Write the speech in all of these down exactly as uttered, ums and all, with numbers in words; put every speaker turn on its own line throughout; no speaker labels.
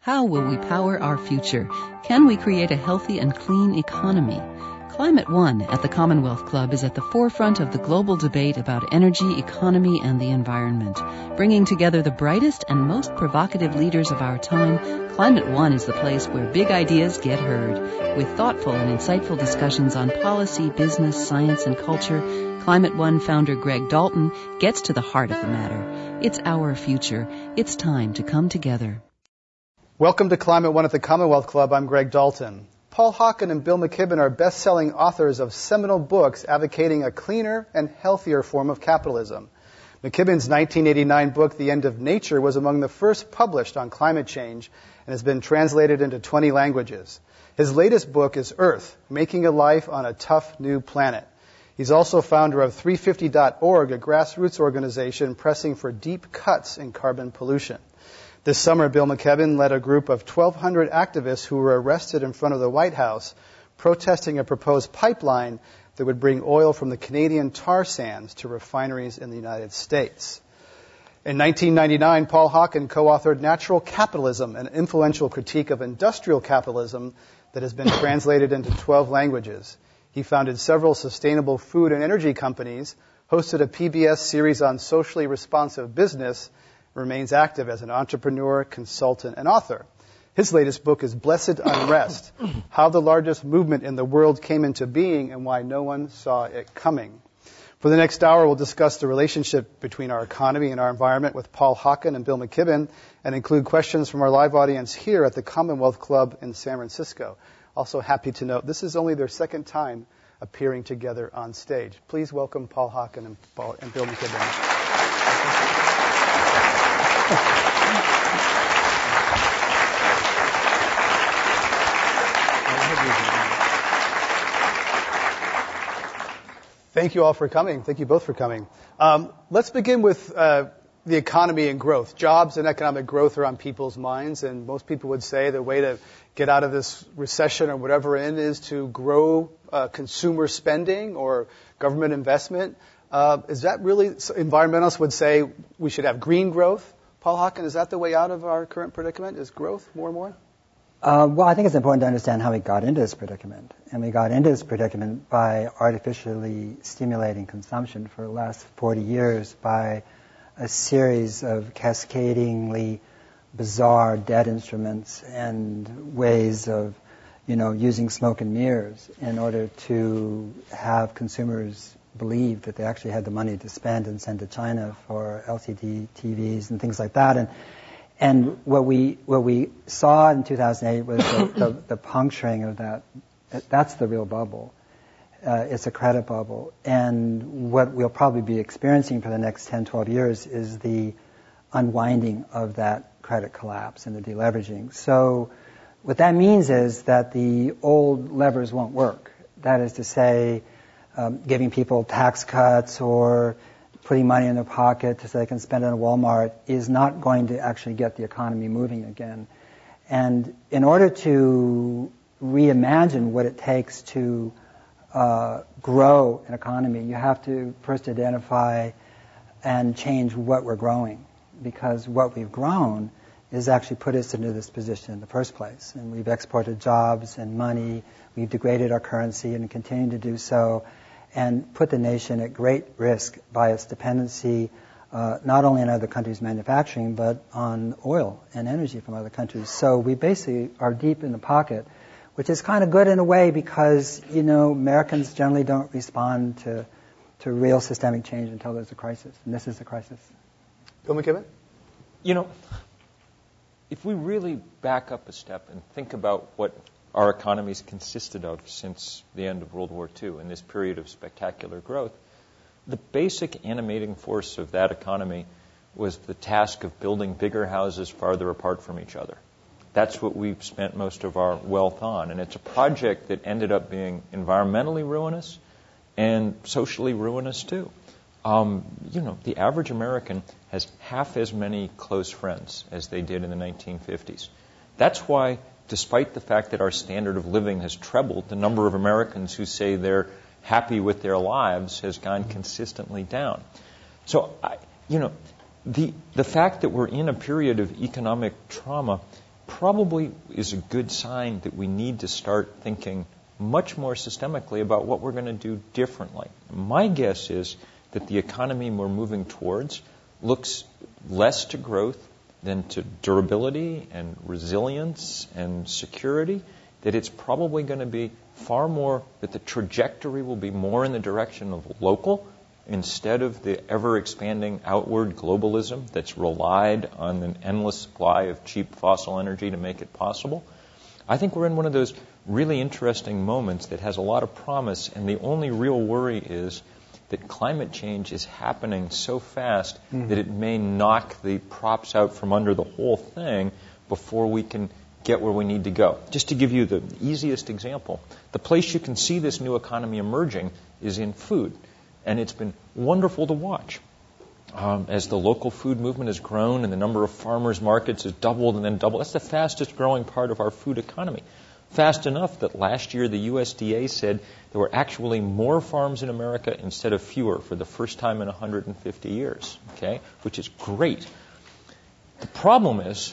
How will we power our future? Can we create a healthy and clean economy? Climate One at the Commonwealth Club is at the forefront of the global debate about energy, economy, and the environment. Bringing together the brightest and most provocative leaders of our time, Climate One is the place where big ideas get heard. With thoughtful and insightful discussions on policy, business, science, and culture, Climate One founder Greg Dalton gets to the heart of the matter. It's our future. It's time to come together.
Welcome to Climate One at the Commonwealth Club. I'm Greg Dalton. Paul Hawken and Bill McKibben are best-selling authors of seminal books advocating a cleaner and healthier form of capitalism. McKibben's nineteen eighty-nine book, The End of Nature, was among the first published on climate change and has been translated into twenty languages. His latest book is Earth, Making a Life on a Tough New Planet. He's also founder of three fifty dot org, a grassroots organization pressing for deep cuts in carbon pollution. This summer, Bill McKibben led a group of twelve hundred activists who were arrested in front of the White House protesting a proposed pipeline that would bring oil from the Canadian tar sands to refineries in the United States. In nineteen ninety-nine, Paul Hawken co-authored Natural Capitalism, an influential critique of industrial capitalism that has been translated into twelve languages. He founded several sustainable food and energy companies, hosted a P B S series on socially responsive business, remains active as an entrepreneur, consultant, and author. His latest book is Blessed Unrest, How the Largest Movement in the World Came into Being and Why No One Saw It Coming. For the next hour, we'll discuss the relationship between our economy and our environment with Paul Hawken and Bill McKibben, and include questions from our live audience here at the Commonwealth Club in San Francisco. Also happy to note, this is only their second time appearing together on stage. Please welcome Paul Hawken and, Paul, and Bill McKibben. Thank you all for coming. Thank you both for coming. Um, let's begin with uh, the economy and growth. Jobs and economic growth are on people's minds, and most people would say the way to get out of this recession or whatever we're in is to grow uh, consumer spending or government investment. Uh, is that really, environmentalists would say we should have green growth? Paul Hawken, is that the way out of our current predicament? Is growth more and more?
Uh, well, I think it's important to understand how we got into this predicament. And we got into this predicament by artificially stimulating consumption for the last forty years by a series of cascadingly bizarre debt instruments and ways of, you know, using smoke and mirrors in order to have consumers believe that they actually had the money to spend and send to China for L C D T Vs and things like that. And And what we what we saw in two thousand eight was the, the, the puncturing of that. That's the real bubble. Uh, it's a credit bubble. And what we'll probably be experiencing for the next ten, twelve years is the unwinding of that credit collapse and the deleveraging. So what that means is that the old levers won't work. That is to say, um, giving people tax cuts or putting money in their pocket so they can spend it at Walmart is not going to actually get the economy moving again. And in order to reimagine what it takes to uh, grow an economy, you have to first identify and change what we're growing, because what we've grown is actually put us into this position in the first place. And we've exported jobs and money, we've degraded our currency and continue to do so, and put the nation at great risk by its dependency uh, not only on other countries' manufacturing, but on oil and energy from other countries. So we basically are deep in the pocket, which is kind of good in a way because, you know, Americans generally don't respond to, to real systemic change until there's a crisis, and this is a crisis.
Bill McKibben?
You know, if we really back up a step and think about what our economies consisted of since the end of World War Two in this period of spectacular growth, the basic animating force of that economy was the task of building bigger houses farther apart from each other. That's what we've spent most of our wealth on, and it's a project that ended up being environmentally ruinous and socially ruinous too. Um, you know, the average American has half as many close friends as they did in the nineteen fifties. That's why, despite the fact that our standard of living has trebled, the number of Americans who say they're happy with their lives has gone consistently down. So, I, you know, the the fact that we're in a period of economic trauma probably is a good sign that we need to start thinking much more systemically about what we're going to do differently. My guess is that the economy we're moving towards looks less to growth than to durability and resilience and security, that it's probably going to be far more, that the trajectory will be more in the direction of local instead of the ever-expanding outward globalism that's relied on an endless supply of cheap fossil energy to make it possible. I think we're in one of those really interesting moments that has a lot of promise, and the only real worry is that climate change is happening so fast mm-hmm. that it may knock the props out from under the whole thing before we can get where we need to go. Just to give you the easiest example, the place you can see this new economy emerging is in food. And it's been wonderful to watch. Um, as the local food movement has grown and the number of farmers markets has doubled and then doubled, that's the fastest growing part of our food economy. Fast enough that last year the U S D A said there were actually more farms in America instead of fewer for the first time in one hundred fifty years, okay, which is great. The problem is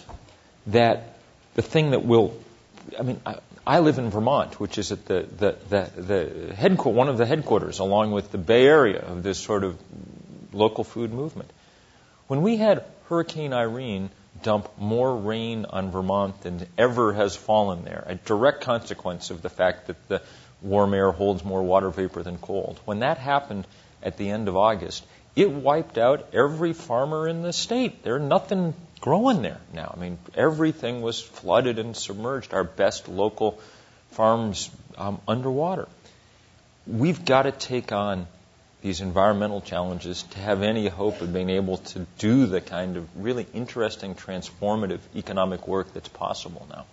that the thing that will, I mean, I, I live in Vermont, which is at the the the, the headqu- one of the headquarters, along with the Bay Area, of this sort of local food movement. When we had Hurricane Irene dump more rain on Vermont than ever has fallen there, a direct consequence of the fact that the warm air holds more water vapor than cold. When that happened at the end of August, it wiped out every farmer in the state. There's nothing growing there now. I mean, everything was flooded and submerged. Our best local farms um, underwater. We've got to take on these environmental challenges to have any hope of being able to do the kind of really interesting, transformative economic work that's possible now.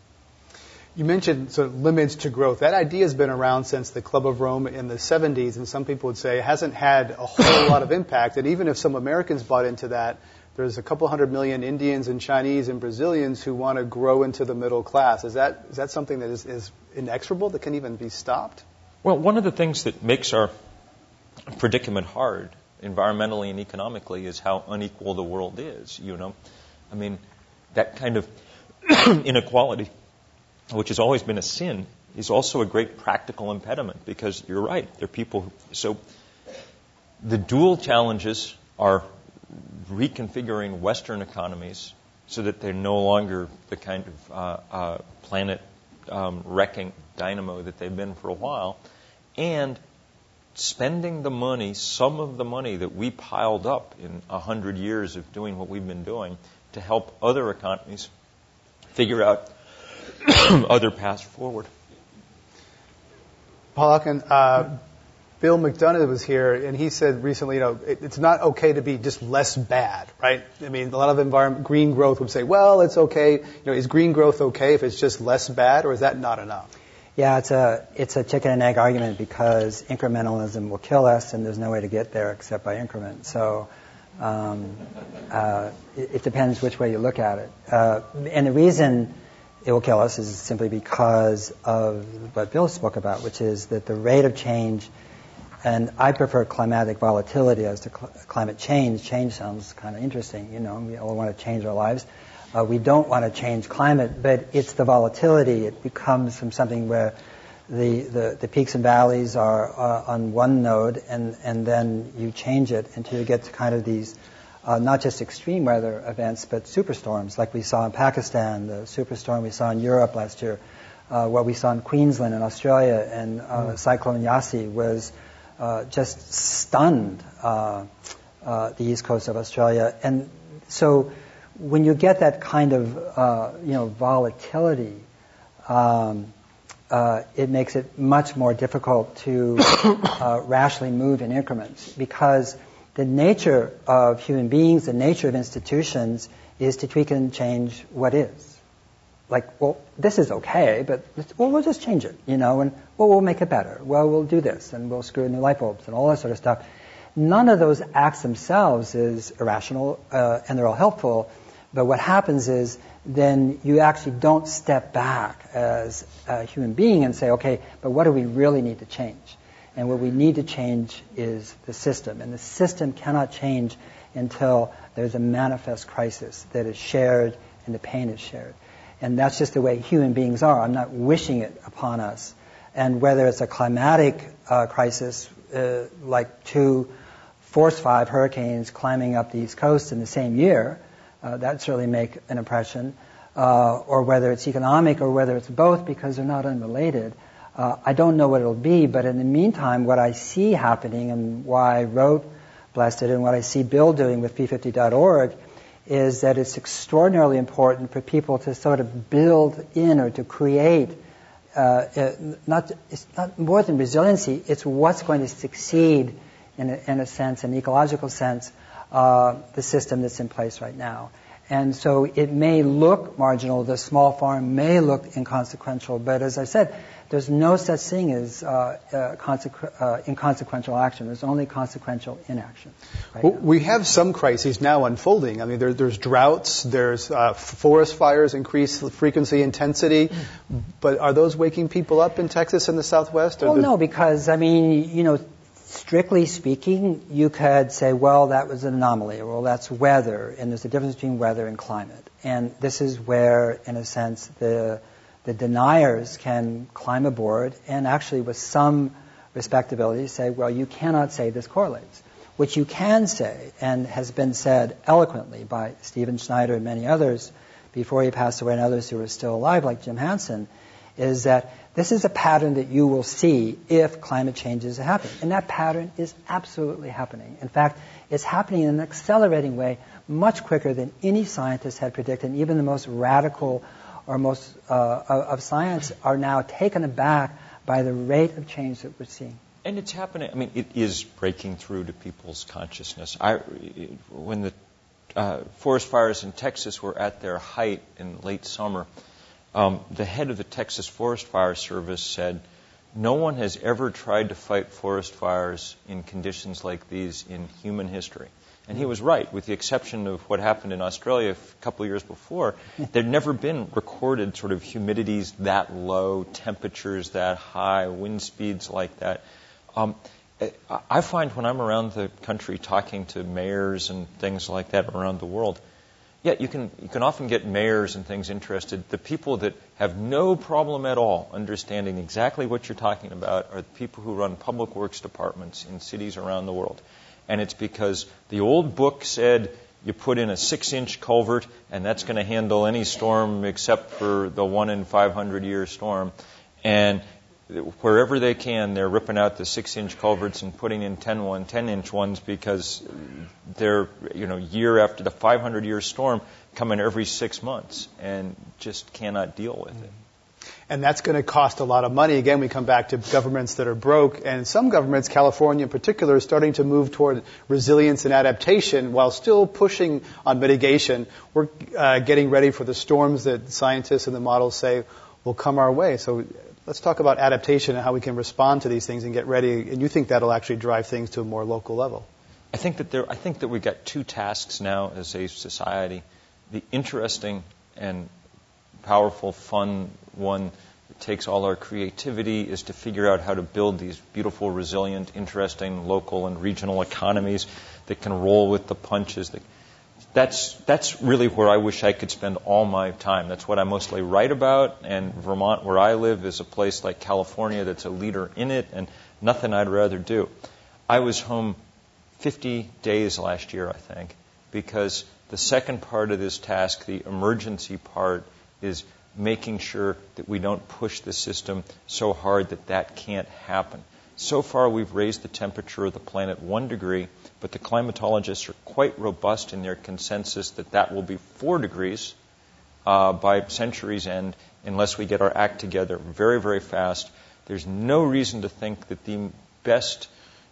You mentioned sort of limits to growth. That idea has been around since the Club of Rome in the seventies, and some people would say it hasn't had a whole lot of impact. And even if some Americans bought into that, there's a couple hundred million Indians and Chinese and Brazilians who want to grow into the middle class. Is that is that something that is, is inexorable, that can even be stopped?
Well, one of the things that makes our predicament hard, environmentally and economically, is how unequal the world is, you know. I mean, that kind of inequality, which has always been a sin, is also a great practical impediment, because you're right, there are people who, so the dual challenges are reconfiguring Western economies so that they're no longer the kind of uh, uh, planet um, wrecking dynamo that they've been for a while, and spending the money, some of the money that we piled up in a hundred years of doing what we've been doing, to help other economies figure out other paths forward.
Paul Hawken, uh, Bill McDonough was here, and he said recently, you know, it, it's not okay to be just less bad, right? I mean, a lot of environment, green growth would say, well, it's okay. You know, is green growth okay if it's just less bad, or is that not enough?
Yeah, it's a it's a chicken and egg argument, because incrementalism will kill us, and there's no way to get there except by increment. So um, uh, it, it depends which way you look at it. Uh, and the reason it will kill us is simply because of what Bill spoke about, which is that the rate of change, and I prefer climatic volatility as to cl- climate change. Change sounds kind of interesting, you know, we all want to change our lives. Uh, we don't want to change climate, but it's the volatility. It becomes from something where the, the, the peaks and valleys are uh, on one node, and, and then you change it until you get to kind of these uh, not just extreme weather events, but superstorms, like we saw in Pakistan, the superstorm we saw in Europe last year, uh, what we saw in Queensland and Australia, and uh, mm. Cyclone Yasi was uh, just stunned uh, uh, the east coast of Australia. And so when you get that kind of, uh, you know, volatility, um, uh, it makes it much more difficult to uh, rationally move in increments, because the nature of human beings, the nature of institutions, is to tweak and change what is. Like, well, this is okay, but let's, well, we'll just change it, you know, and well, we'll make it better. Well, we'll do this, and we'll screw in new light bulbs and all that sort of stuff. None of those acts themselves is irrational, uh, and they're all helpful. But what happens is then you actually don't step back as a human being and say, okay, but what do we really need to change? And what we need to change is the system. And the system cannot change until there's a manifest crisis that is shared and the pain is shared. And that's just the way human beings are. I'm not wishing it upon us. And whether it's a climatic uh, crisis, uh, like two force five hurricanes climbing up the East Coast in the same year, uh, that certainly make an impression, uh, or whether it's economic or whether it's both, because they're not unrelated. Uh, I don't know what it'll be, but in the meantime, what I see happening and why I wrote Blessed and what I see Bill doing with P fifty dot org is that it's extraordinarily important for people to sort of build in or to create uh, uh, not it's not more than resiliency, it's what's going to succeed in a, in a sense, an ecological sense, uh, the system that's in place right now. And so it may look marginal, the small farm may look inconsequential, but as I said, there's no such thing as uh, uh, consequ- uh, inconsequential action. There's only consequential inaction. Right
well,
now.
We have some crises now unfolding. I mean, there, there's droughts, there's uh, forest fires, increased frequency, intensity. But are those waking people up in Texas and the Southwest?
Well, no, because, I mean, you know, strictly speaking, you could say, well, that was an anomaly, or well, that's weather, and there's a difference between weather and climate. And this is where, in a sense, the the deniers can climb aboard and actually with some respectability say, well, you cannot say this correlates. What you can say, and has been said eloquently by Stephen Schneider and many others before he passed away and others who are still alive, like Jim Hansen, is that this is a pattern that you will see if climate change is happening. And that pattern is absolutely happening. In fact, it's happening in an accelerating way, much quicker than any scientist had predicted. And even the most radical or most uh, of science are now taken aback by the rate of change that we're seeing.
And it's happening. I mean, it is breaking through to people's consciousness. I, when the uh, forest fires in Texas were at their height in late summer, um, the head of the Texas Forest Fire Service said, no one has ever tried to fight forest fires in conditions like these in human history. And he was right, with the exception of what happened in Australia a couple of years before. There'd never been recorded sort of humidities that low, temperatures that high, wind speeds like that. Um, I find when I'm around the country talking to mayors and things like that around the world, yeah, you can you can often get mayors and things interested. The people that have no problem at all understanding exactly what you're talking about are the people who run public works departments in cities around the world. And it's because the old book said you put in a six-inch culvert and that's going to handle any storm except for the one in five hundred year storm. And wherever they can, they're ripping out the six-inch culverts and putting in ten one, ten-inch ones because they're, you know, year after the five hundred year storm coming every six months and just cannot deal with it.
And that's going to cost a lot of money. Again, we come back to governments that are broke. And some governments, California in particular, is starting to move toward resilience and adaptation while still pushing on mitigation. We're uh, getting ready for the storms that scientists and the models say will come our way. So let's talk about adaptation and how we can respond to these things and get ready. And you think that'll actually drive things to a more local level?
I think that there. I think that we've got two tasks now as a society. The interesting and powerful, fun one that takes all our creativity is to figure out how to build these beautiful, resilient, interesting local and regional economies that can roll with the punches. That, that's that's really where I wish I could spend all my time. That's what I mostly write about, and Vermont, where I live, is a place like California that's a leader in it, and nothing I'd rather do. I was home fifty days last year, I think, because the second part of this task, the emergency part, is making sure that we don't push the system so hard that that can't happen. So far, we've raised the temperature of the planet one degree, but the climatologists are quite robust in their consensus that that will be four degrees uh, by century's end unless we get our act together very, very fast. There's no reason to think that the best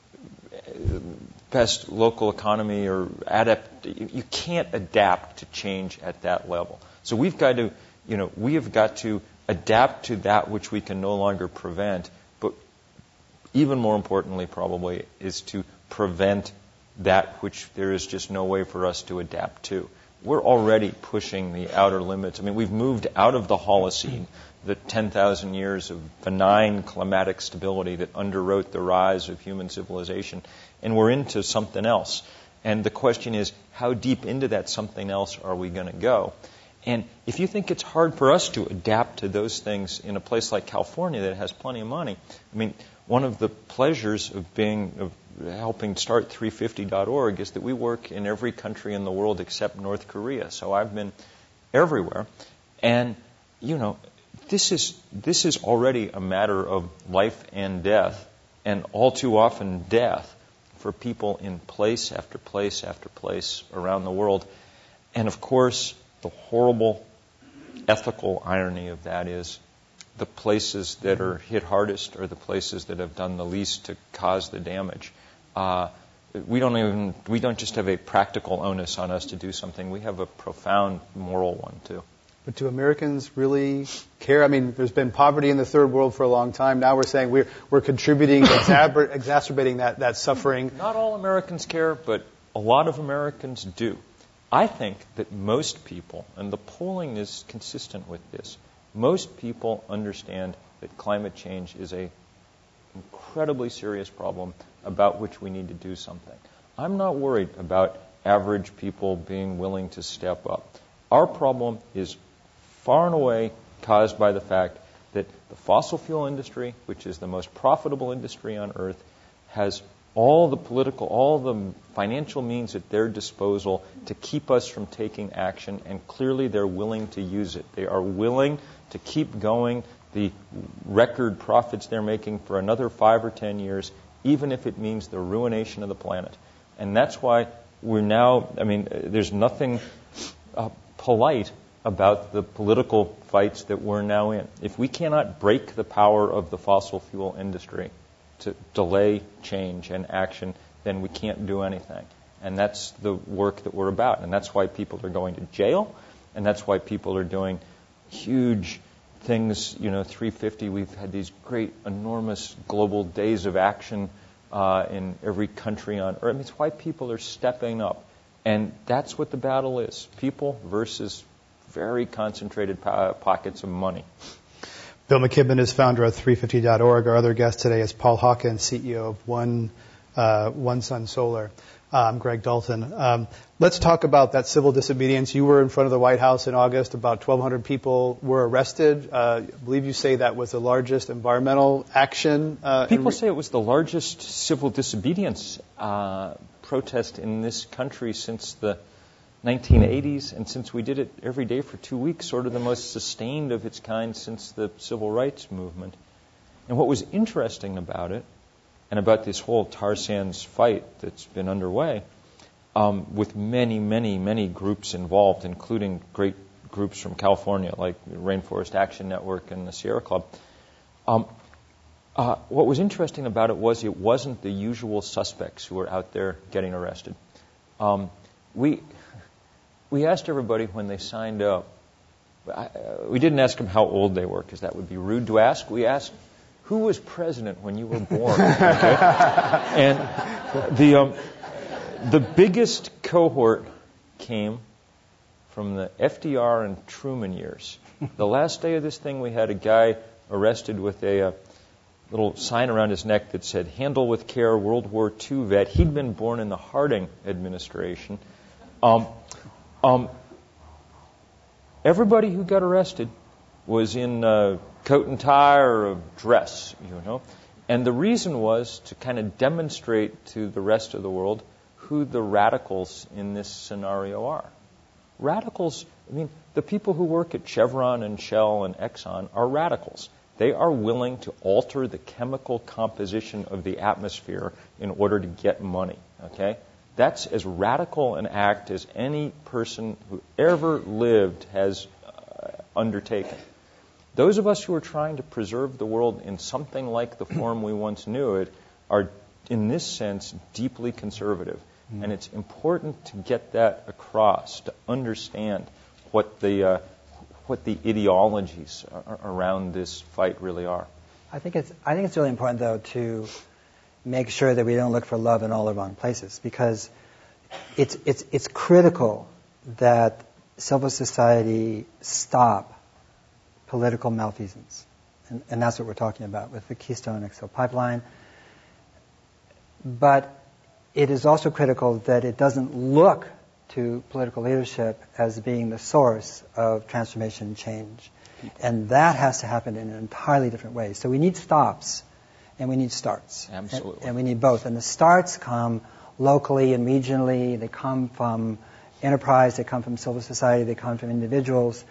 best local economy or adapt, you can't adapt to change at that level. So we've got to You know, we have got to adapt to that which we can no longer prevent, but even more importantly probably is to prevent that which there is just no way for us to adapt to. We're already pushing the outer limits. I mean, we've moved out of the Holocene, the ten thousand years of benign climatic stability that underwrote the rise of human civilization, and we're into something else. And the question is, how deep into that something else are we going to go? And if you think it's hard for us to adapt to those things in a place like California that has plenty of money, I mean, one of the pleasures of being of helping start three fifty dot org is that we work in every country in the world except North Korea. So I've been everywhere, and you know, this is this is already a matter of life and death, and all too often death for people in place after place after place around the world. And of course, the horrible ethical irony of that is the places that are hit hardest are the places that have done the least to cause the damage. Uh, we don't even we don't just have a practical onus on us to do something. We have a profound moral one too.
But do Americans really care? I mean, there's been poverty in the third world for a long time. Now we're saying we're we're contributing, exaber- exacerbating that that suffering.
Not all Americans care, but a lot of Americans do. I think that most people, and the polling is consistent with this, most people understand that climate change is a incredibly serious problem about which we need to do something. I'm not worried about average people being willing to step up. Our problem is far and away caused by the fact that the fossil fuel industry, which is the most profitable industry on Earth, has all the political, all the financial means at their disposal to keep us from taking action, and clearly they're willing to use it. They are willing to keep going the record profits they're making for another five or ten years, even if it means the ruination of the planet. And that's why we're now, I mean, there's nothing uh, polite about the political fights that we're now in. If we cannot break the power of the fossil fuel industry to delay change and action, then we can't do anything. And that's the work that we're about. And that's why people are going to jail, and that's why people are doing huge things. You know, three fifty, we've had these great, enormous global days of action uh, in every country on Earth. I mean, it's why people are stepping up. And that's what the battle is, people versus very concentrated po- pockets of money.
Bill McKibben is founder of three fifty dot org. Our other guest today is Paul Hawken, C E O of One uh, One Sun Solar. Uh, I'm Greg Dalton. Um, let's talk about that civil disobedience. You were in front of the White House in August. About twelve hundred people were arrested. Uh, I believe you say that was the largest environmental action. Uh,
People
re-
say it was the largest civil disobedience uh, protest in this country since the nineteen eighties, and since we did it every day for two weeks, sort of the most sustained of its kind since the civil rights movement. And what was interesting about it, and about this whole tar sands fight that's been underway, um, with many, many, many groups involved, including great groups from California like Rainforest Action Network and the Sierra Club, um, uh, what was interesting about it was it wasn't the usual suspects who were out there getting arrested. Um, we... We asked everybody when they signed up, I, uh, we didn't ask them how old they were, because that would be rude to ask. We asked, who was president when you were born? Okay? And the, um, the biggest cohort came from the F D R and Truman years. The last day of this thing, we had a guy arrested with a, a little sign around his neck that said, "Handle with care, World War Two vet." He'd been born in the Harding administration. Um, Um, everybody who got arrested was in a coat and tie or a dress, you know. And the reason was to kind of demonstrate to the rest of the world who the radicals in this scenario are. Radicals, I mean, the people who work at Chevron and Shell and Exxon are radicals. They are willing to alter the chemical composition of the atmosphere in order to get money, okay? That's as radical an act as any person who ever lived has uh, undertaken. Those of us who are trying to preserve the world in something like the form we once knew it are, in this sense, deeply conservative. Mm. And it's important to get that across, to understand what the uh, what the ideologies are, around this fight really are.
I think it's I think it's really important, though, to make sure that we don't look for love in all the wrong places, because it's it's it's critical that civil society stop political malfeasance, and, and that's what we're talking about with the Keystone X L pipeline. But it is also critical that it doesn't look to political leadership as being the source of transformation and change. And that has to happen in an entirely different way. So we need stops and we need starts.
Absolutely.
And, and we need both. And the starts come locally and regionally. They come from enterprise. They come from civil society. They come from individuals.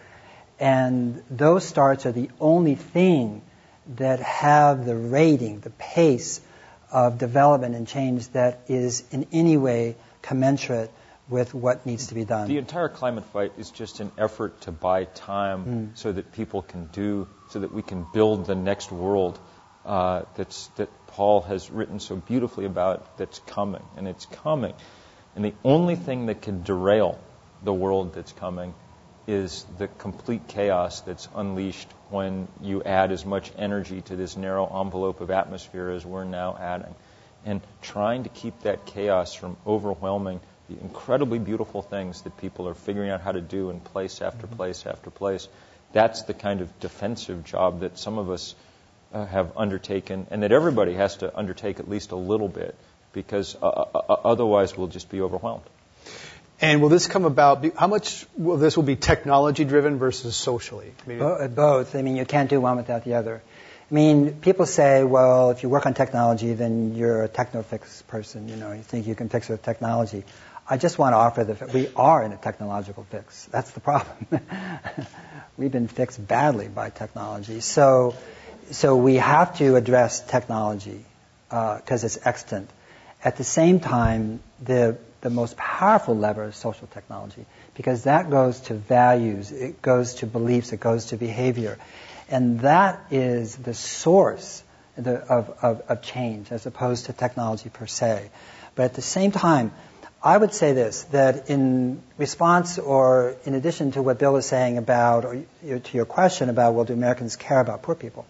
And those starts are the only thing that have the rating, the pace of development and change that is in any way commensurate with what needs to be done.
The entire climate fight is just an effort to buy time mm. so that people can do, so that we can build the next world uh, that's that Paul has written so beautifully about, that's coming, and it's coming. And the only thing that can derail the world that's coming is the complete chaos that's unleashed when you add as much energy to this narrow envelope of atmosphere as we're now adding. And trying to keep that chaos from overwhelming the incredibly beautiful things that people are figuring out how to do in place after mm-hmm. place after place, that's the kind of defensive job that some of us uh, have undertaken, and that everybody has to undertake at least a little bit, because uh, uh, otherwise we'll just be overwhelmed.
And will this come about, how much will this will be technology driven versus socially? I mean,
Bo- both. I mean, you can't do one without the other. I mean, people say, well, if you work on technology, then you're a techno-fix person. You know, you think you can fix it with technology. I just want to offer that we are in a technological fix. That's the problem. We've been fixed badly by technology. So, so we have to address technology because uh, it's extant. At the same time, the the most powerful lever is social technology, because that goes to values, it goes to beliefs, it goes to behavior. And that is the source the, of, of, of change, as opposed to technology per se. But at the same time, I would say this, that in response or in addition to what Bill is saying about, or to your question about, well, do Americans care about poor people?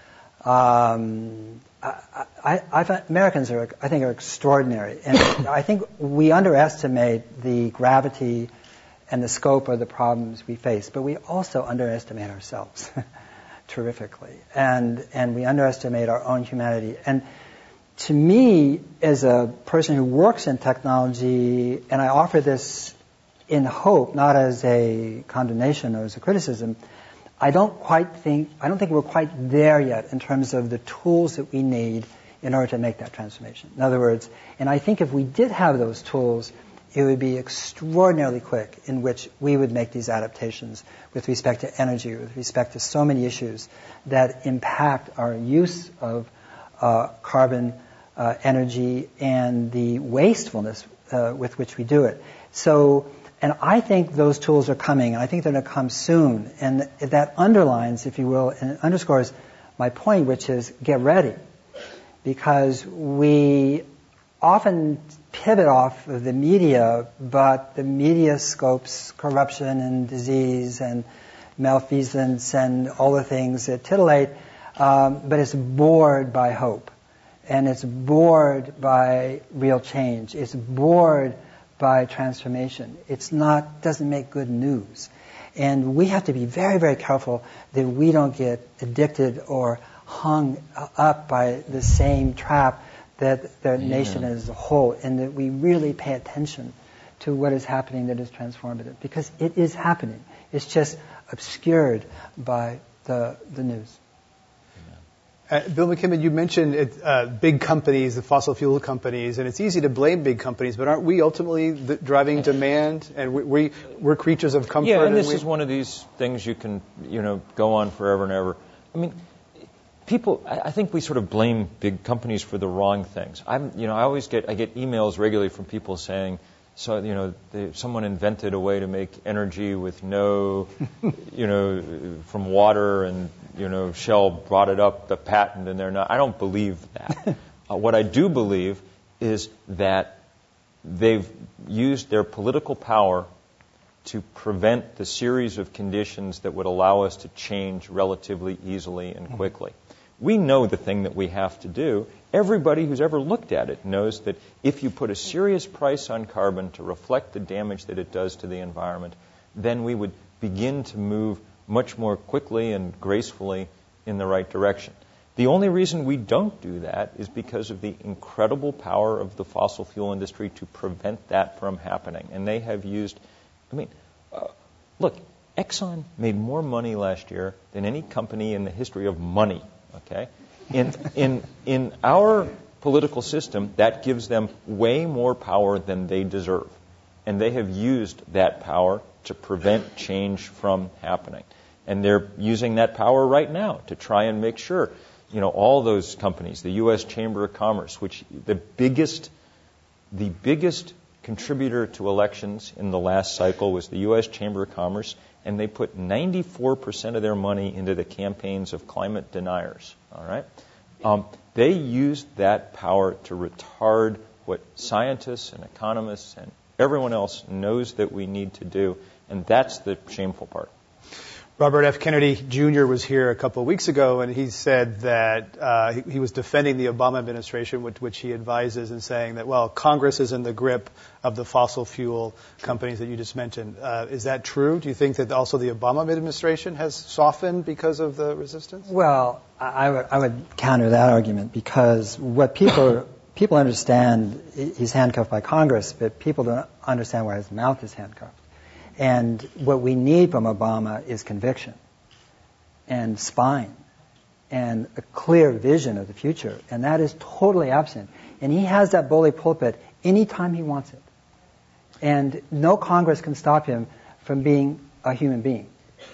Um, I, I, I find Americans are, I think, are extraordinary, and I think we underestimate the gravity and the scope of the problems we face, but we also underestimate ourselves terrifically, and and we underestimate our own humanity. And to me, as a person who works in technology, and I offer this in hope, not as a condemnation or as a criticism, I don't quite think, I don't think we're quite there yet in terms of the tools that we need in order to make that transformation. In other words, and I think if we did have those tools, it would be extraordinarily quick in which we would make these adaptations with respect to energy, with respect to so many issues that impact our use of uh, carbon, uh, energy, and the wastefulness uh, with which we do it. So, and I think those tools are coming, and I think they're going to come soon. And that underlines, if you will, and underscores my point, which is get ready. Because we often pivot off of the media, but the media scopes corruption and disease and malfeasance and all the things that titillate, um, but it's bored by hope. And it's bored by real change. It's bored by transformation. It's not, doesn't make good news. And we have to be very, very careful that we don't get addicted or hung up by the same trap that the yeah. nation as a whole, and that we really pay attention to what is happening that is transformative, because it is happening. It's just obscured by the the news.
Uh, Bill McKibben, you mentioned it, uh, big companies, the fossil fuel companies, and it's easy to blame big companies, but aren't we ultimately the driving demand, and we, we, we're creatures of comfort?
Yeah, and, and this
we...
is one of these things you can, you know, go on forever and ever. I mean, people, I, I think we sort of blame big companies for the wrong things. I'm, you know, I always get, I get emails regularly from people saying, so, you know, they, someone invented a way to make energy with no, you know, from water, and, you know, Shell brought it up, the patent, and they're not. I don't believe that. uh, what I do believe is that they've used their political power to prevent the series of conditions that would allow us to change relatively easily and quickly. We know the thing that we have to do. Everybody who's ever looked at it knows that if you put a serious price on carbon to reflect the damage that it does to the environment, then we would begin to move much more quickly and gracefully in the right direction. The only reason we don't do that is because of the incredible power of the fossil fuel industry to prevent that from happening. And they have used, I mean, uh, look, Exxon made more money last year than any company in the history of money, okay? In, in, in our political system, that gives them way more power than they deserve. And they have used that power to prevent change from happening. And they're using that power right now to try and make sure, you know, all those companies, the U S Chamber of Commerce, which the biggest, the biggest contributor to elections in the last cycle was the U S Chamber of Commerce, and they put ninety-four percent of their money into the campaigns of climate deniers, all right? Um, they used that power to retard what scientists and economists and everyone else knows that we need to do, and that's the shameful part.
Robert F. Kennedy Junior was here a couple of weeks ago, and he said that uh, he, he was defending the Obama administration, which, which he advises, and saying that, well, Congress is in the grip of the fossil fuel companies that you just mentioned. Uh, is that true? Do you think that also the Obama administration has softened because of the resistance?
Well, I would, I would counter that argument, because what people people understand, he's handcuffed by Congress, but people don't understand why his mouth is handcuffed. And what we need from Obama is conviction and spine and a clear vision of the future. And that is totally absent. And he has that bully pulpit anytime he wants it. And no Congress can stop him from being a human being.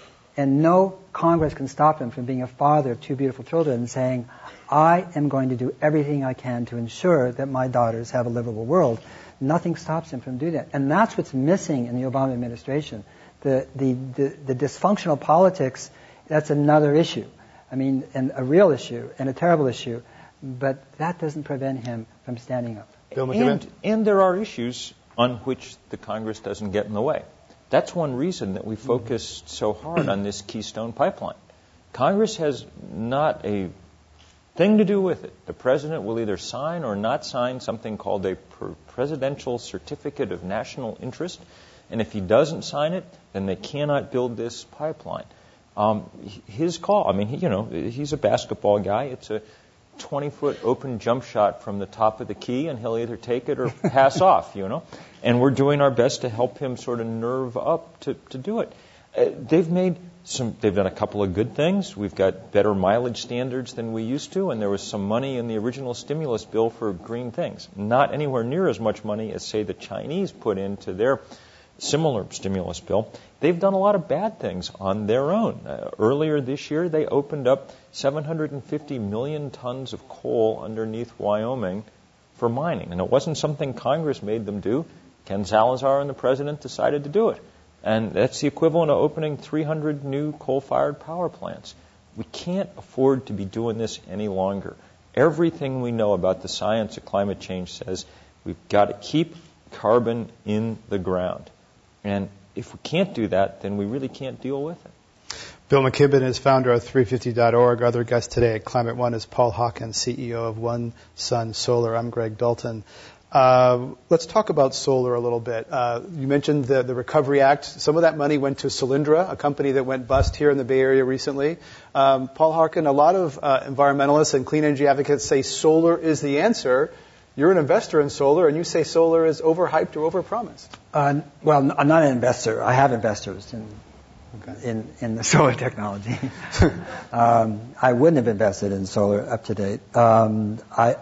And no Congress can stop him from being a father of two beautiful children and saying, I am going to do everything I can to ensure that my daughters have a livable world. Nothing stops him from doing that. And that's what's missing in the Obama administration. The, the, the, the dysfunctional politics, that's another issue. I mean, and a real issue and a terrible issue. But that doesn't prevent him from standing up.
Bill
and, and there are issues on which the Congress doesn't get in the way. That's one reason that we focused so hard on this Keystone Pipeline. Congress has not a thing to do with it. The president will either sign or not sign something called a presidential certificate of national interest, and if he doesn't sign it, then they cannot build this pipeline. Um, his call, I mean, he, you know, he's a basketball guy. It's a twenty-foot open jump shot from the top of the key, and he'll either take it or pass off, you know. And we're doing our best to help him sort of nerve up to, to do it. Uh, they've made some, they've done a couple of good things. We've got better mileage standards than we used to, and there was some money in the original stimulus bill for green things. Not anywhere near as much money as, say, the Chinese put into their similar stimulus bill. They've done a lot of bad things on their own. Uh, earlier this year, they opened up seven hundred fifty million tons of coal underneath Wyoming for mining. And it wasn't something Congress made them do. Ken Salazar and the president decided to do it. And that's the equivalent of opening three hundred new coal-fired power plants. We can't afford to be doing this any longer. Everything we know about the science of climate change says we've got to keep carbon in the ground. And if we can't do that, then we really can't deal with it.
Bill McKibben is founder of three fifty dot org. Our other guest today at Climate One is Paul Hawken, C E O of One Sun Solar. I'm Greg Dalton. Uh, let's talk about solar a little bit. Uh, you mentioned the, the Recovery Act. Some of that money went to Solyndra, a company that went bust here in the Bay Area recently. Um, Paul Hawken, a lot of uh, environmentalists and clean energy advocates say solar is the answer. You're an investor in solar, and you say solar is overhyped or overpromised.
Uh, well, I'm not an investor. I have investors in okay. in, in the solar technology. um, I wouldn't have invested in solar up to date. Um, I.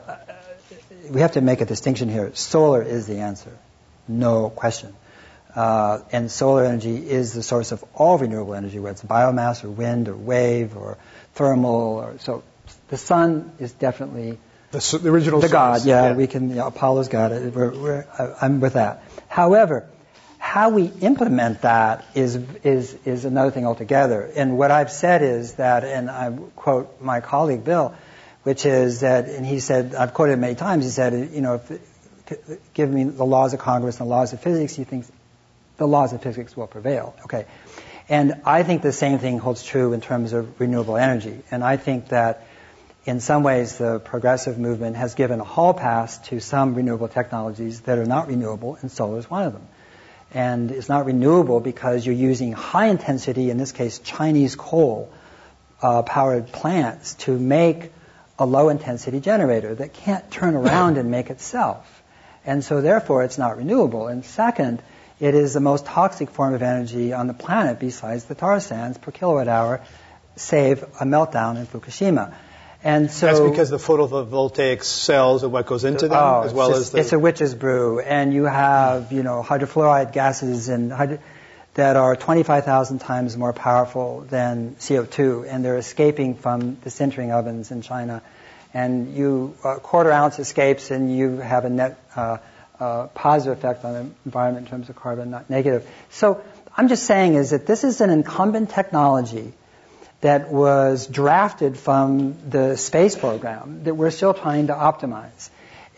We have to make a distinction here. Solar is the answer, no question. Uh, and solar energy is the source of all renewable energy, whether it's biomass or wind or wave or thermal. Or, so the sun is definitely
the, the original
the
source.
God. Yeah,
yeah.
we can. You know, Apollo's got it. We're, we're, I'm with that. However, how we implement that is is is another thing altogether. And what I've said is that, and I quote my colleague Bill, which is that, and he said, I've quoted him many times, he said, you know, if, give me the laws of Congress and the laws of physics, he thinks the laws of physics will prevail. Okay. And I think the same thing holds true in terms of renewable energy. And I think that in some ways the progressive movement has given a hall pass to some renewable technologies that are not renewable, and solar is one of them. And it's not renewable because you're using high intensity, in this case Chinese coal, uh, powered plants to make a low-intensity generator that can't turn around and make itself. And so therefore it's not renewable. And second, it is the most toxic form of energy on the planet besides the tar sands per kilowatt hour, save a meltdown in Fukushima. And so
that's because the photovoltaic cells and what goes into them,
oh,
as well
just,
as the...
It's a witch's brew. And you have, you know, hydrofluoride gases and hydro- that are twenty-five thousand times more powerful than C O two, and they're escaping from the sintering ovens in China. And you, a quarter ounce escapes, and you have a net uh, uh, positive effect on the environment in terms of carbon, not negative. So I'm just saying is that this is an incumbent technology that was drafted from the space program that we're still trying to optimize.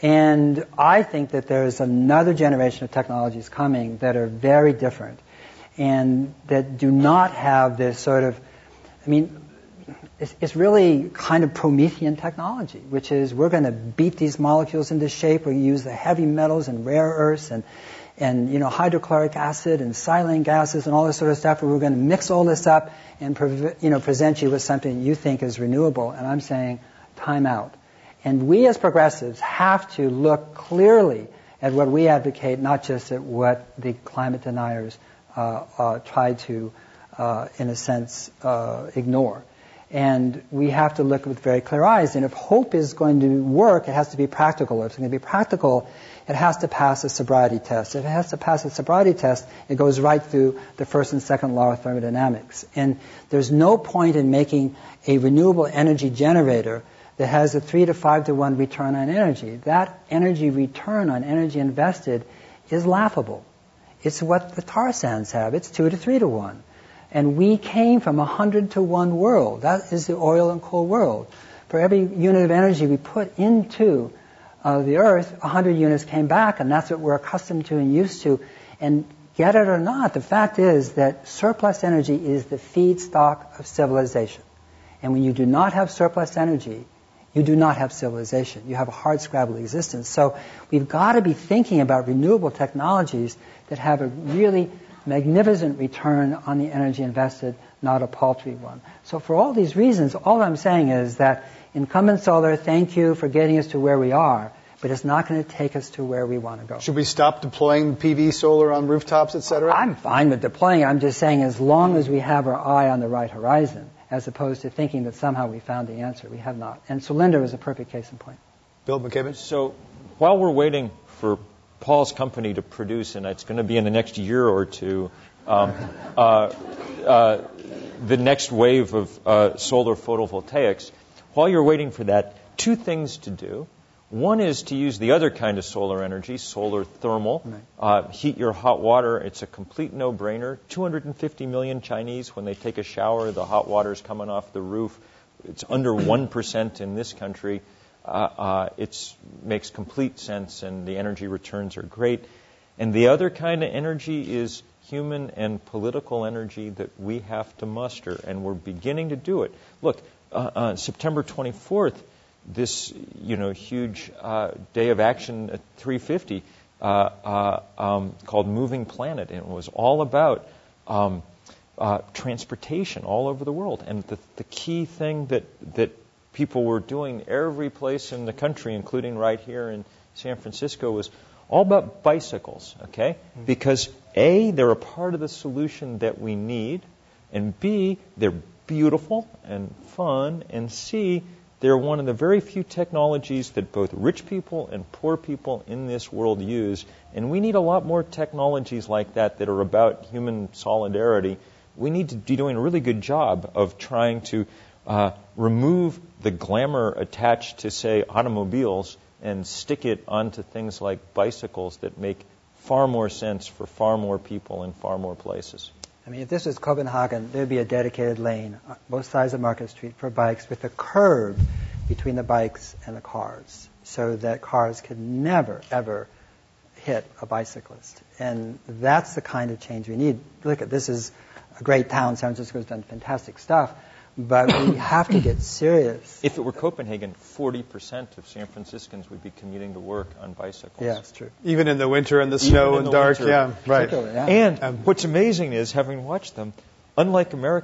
And I think that there's another generation of technologies coming that are very different and that do not have this sort of, I mean, it's, it's really kind of Promethean technology, which is we're going to beat these molecules into shape. We use the heavy metals and rare earths and and, you know, hydrochloric acid and silane gases and all this sort of stuff, and we're going to mix all this up and, pre- you know, present you with something you think is renewable. And I'm saying, time out. And we as progressives have to look clearly at what we advocate, not just at what the climate deniers uh, uh, try to, uh, in a sense, uh, ignore. And we have to look with very clear eyes. And if hope is going to work, it has to be practical. If it's going to be practical, it has to pass a sobriety test. If it has to pass a sobriety test, it goes right through the first and second law of thermodynamics. And there's no point in making a renewable energy generator that has a three to five to one return on energy. That energy return on energy invested is laughable. It's what the tar sands have. It's two to three to one. And we came from a hundred to one world. That is the oil and coal world. For every unit of energy we put into uh, the earth, a hundred units came back, and that's what we're accustomed to and used to. And get it or not, the fact is that surplus energy is the feedstock of civilization. And when you do not have surplus energy, you do not have civilization. You have a hard-scrabble existence. So we've got to be thinking about renewable technologies that have a really magnificent return on the energy invested, not a paltry one. So for all these reasons, all I'm saying is that incumbent solar, thank you for getting us to where we are, but it's not going to take us to where we want to go.
Should we stop deploying P V solar on rooftops, et cetera?
I'm fine with deploying it. I'm just saying as long as we have our eye on the right horizon, as opposed to thinking that somehow we found the answer. We have not. And Solinda is a perfect case in point.
Bill McKibben?
So while we're waiting for Paul's company to produce, and it's going to be in the next year or two, um, uh, uh, the next wave of uh, solar photovoltaics. While you're waiting for that, two things to do. One is to use the other kind of solar energy, solar thermal.
Right.
Uh, heat your hot water. It's a complete no-brainer. two hundred fifty million Chinese, when they take a shower, the hot water's coming off the roof. It's under one percent in this country. Uh, uh, it makes complete sense, and the energy returns are great. And the other kind of energy is human and political energy that we have to muster, and we're beginning to do it. Look, uh, uh, September twenty-fourth, this you know huge uh, day of action at three fifty uh, uh, um, called Moving Planet, and it was all about um, uh, transportation all over the world. And the, the key thing that that people were doing every place in the country, including right here in San Francisco, was all about bicycles, okay? Mm-hmm. Because A, they're a part of the solution that we need, and B, they're beautiful and fun, and C, they're one of the very few technologies that both rich people and poor people in this world use, and we need a lot more technologies like that that are about human solidarity. We need to be doing a really good job of trying to uh, remove the glamour attached to, say, automobiles and stick it onto things like bicycles that make far more sense for far more people in far more places.
I mean, if this was Copenhagen, there'd be a dedicated lane on both sides of Market Street for bikes with a curb between the bikes and the cars so that cars could never, ever hit a bicyclist. And that's the kind of change we need. Look, at this is a great town. San Francisco's done fantastic stuff. But we have to get serious.
If it were Copenhagen, forty percent of San Franciscans would be commuting to work on bicycles.
Yeah, it's true.
Even in the winter and the snow and dark,
winter.
yeah, right.
Yeah.
And
Um,
what's amazing is, having watched them, unlike Americans,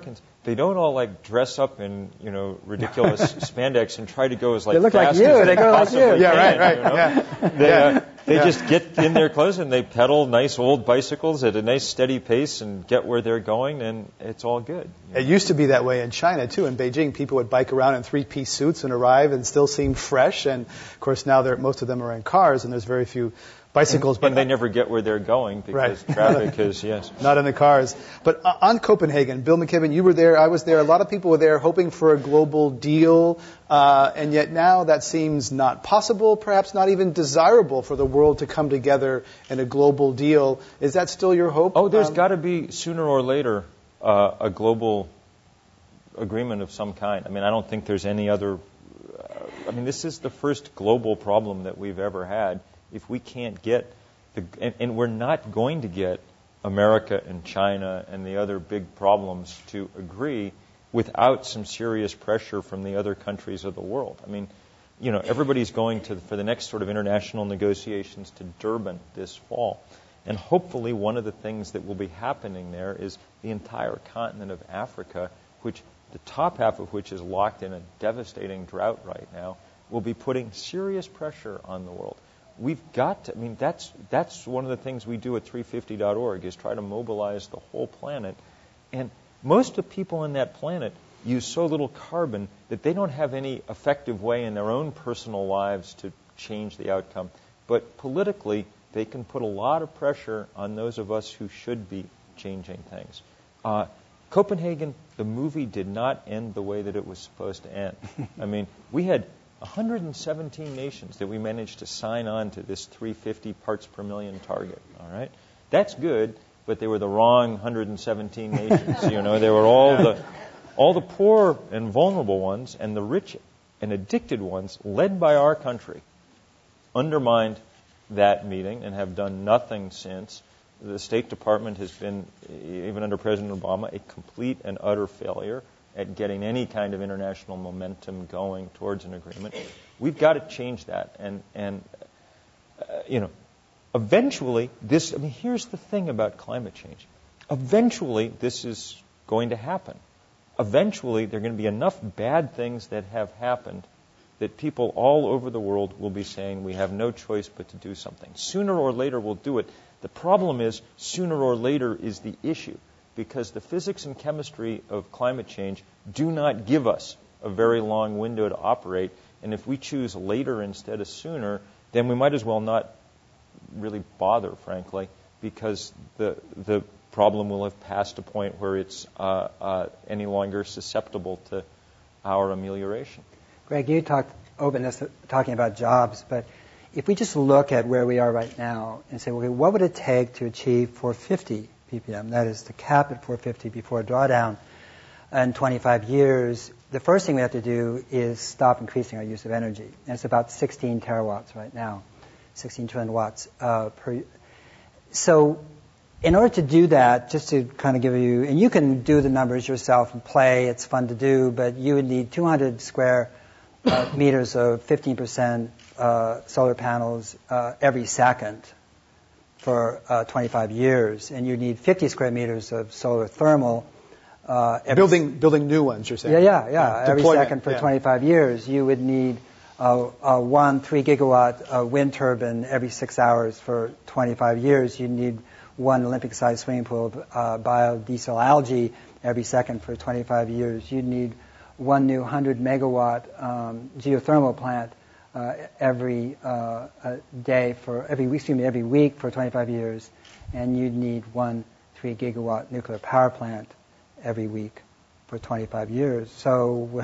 they don't all like dress up in, you know, ridiculous spandex and try to go as like
they look
fast
like you.
as
They
they
go like
possibly
you.
Yeah,
can,
right, right.
you know?
Yeah.
They,
yeah.
uh, they
yeah.
just get in their clothes and they pedal nice old bicycles at a nice steady pace and get where they're going, and it's all good.
It used to be that way in China, too. In Beijing, people would bike around in three-piece suits and arrive and still seem fresh. And, of course, now they're, most of them are in cars, and there's very few bicycles.
And,
but
and they never get where they're going because
right.
traffic is, yes.
Not in the cars. But uh, on Copenhagen, Bill McKibben, you were there, I was there, a lot of people were there hoping for a global deal, uh, and yet now that seems not possible, perhaps not even desirable for the world to come together in a global deal. Is that still your hope?
Oh, there's
um,
got to be, sooner or later, uh, a global agreement of some kind. I mean, I don't think there's any other... Uh, I mean, this is the first global problem that we've ever had. If we can't get, the, and, and we're not going to get America and China and the other big problems to agree without some serious pressure from the other countries of the world. I mean, you know, everybody's going to, for the next sort of international negotiations to Durban this fall. And hopefully one of the things that will be happening there is the entire continent of Africa, which the top half of which is locked in a devastating drought right now, will be putting serious pressure on the world. We've got to, I mean, that's that's one of the things we do at three fifty dot org is try to mobilize the whole planet. And most of the people on that planet use so little carbon that they don't have any effective way in their own personal lives to change the outcome. But politically, they can put a lot of pressure on those of us who should be changing things. Uh, Copenhagen, the movie did not end the way that it was supposed to end. I mean, we had one hundred seventeen nations that we managed to sign on to this three hundred fifty parts per million target. All right, that's good, but they were the wrong one hundred seventeen nations. You know, they were all yeah. the all the poor and vulnerable ones, and the rich and addicted ones, led by our country, undermined that meeting and have done nothing since. The State Department has been, even under President Obama, a complete and utter failure at getting any kind of international momentum going towards an agreement. We've got to change that. And, and uh, you know, eventually this, I mean, here's the thing about climate change. Eventually this is going to happen. Eventually there are going to be enough bad things that have happened that people all over the world will be saying we have no choice but to do something. Sooner or later we'll do it. The problem is sooner or later is the issue, because the physics and chemistry of climate change do not give us a very long window to operate. And if we choose later instead of sooner, then we might as well not really bother, frankly, because the the problem will have passed a point where it's uh, uh, any longer susceptible to our amelioration.
Greg, you talked openness, talking about jobs, but if we just look at where we are right now and say, okay, what would it take to achieve four hundred fifty P P M, that is to cap at four hundred fifty before drawdown in twenty-five years, the first thing we have to do is stop increasing our use of energy. And it's about sixteen terawatts right now, sixteen trillion watts uh, per. So in order to do that, just to kind of give you, and you can do the numbers yourself and play, it's fun to do, but you would need two hundred square uh, meters of fifteen percent uh, solar panels uh, every second for uh, twenty-five years, and you need fifty square meters of solar thermal. Uh, every
building building new ones, you're saying?
Yeah, yeah, yeah.
Uh,
every
deployment,
second for
yeah.
twenty-five years, you would need uh, uh, one three gigawatt uh, wind turbine every six hours for twenty-five years. You need one Olympic-sized swimming pool of uh, biodiesel algae every second for twenty-five years. You need one new one hundred megawatt um, geothermal plant uh, every uh, a day for every week, excuse me, every week for twenty-five years, and you'd need one three gigawatt nuclear power plant every week for twenty-five years. So,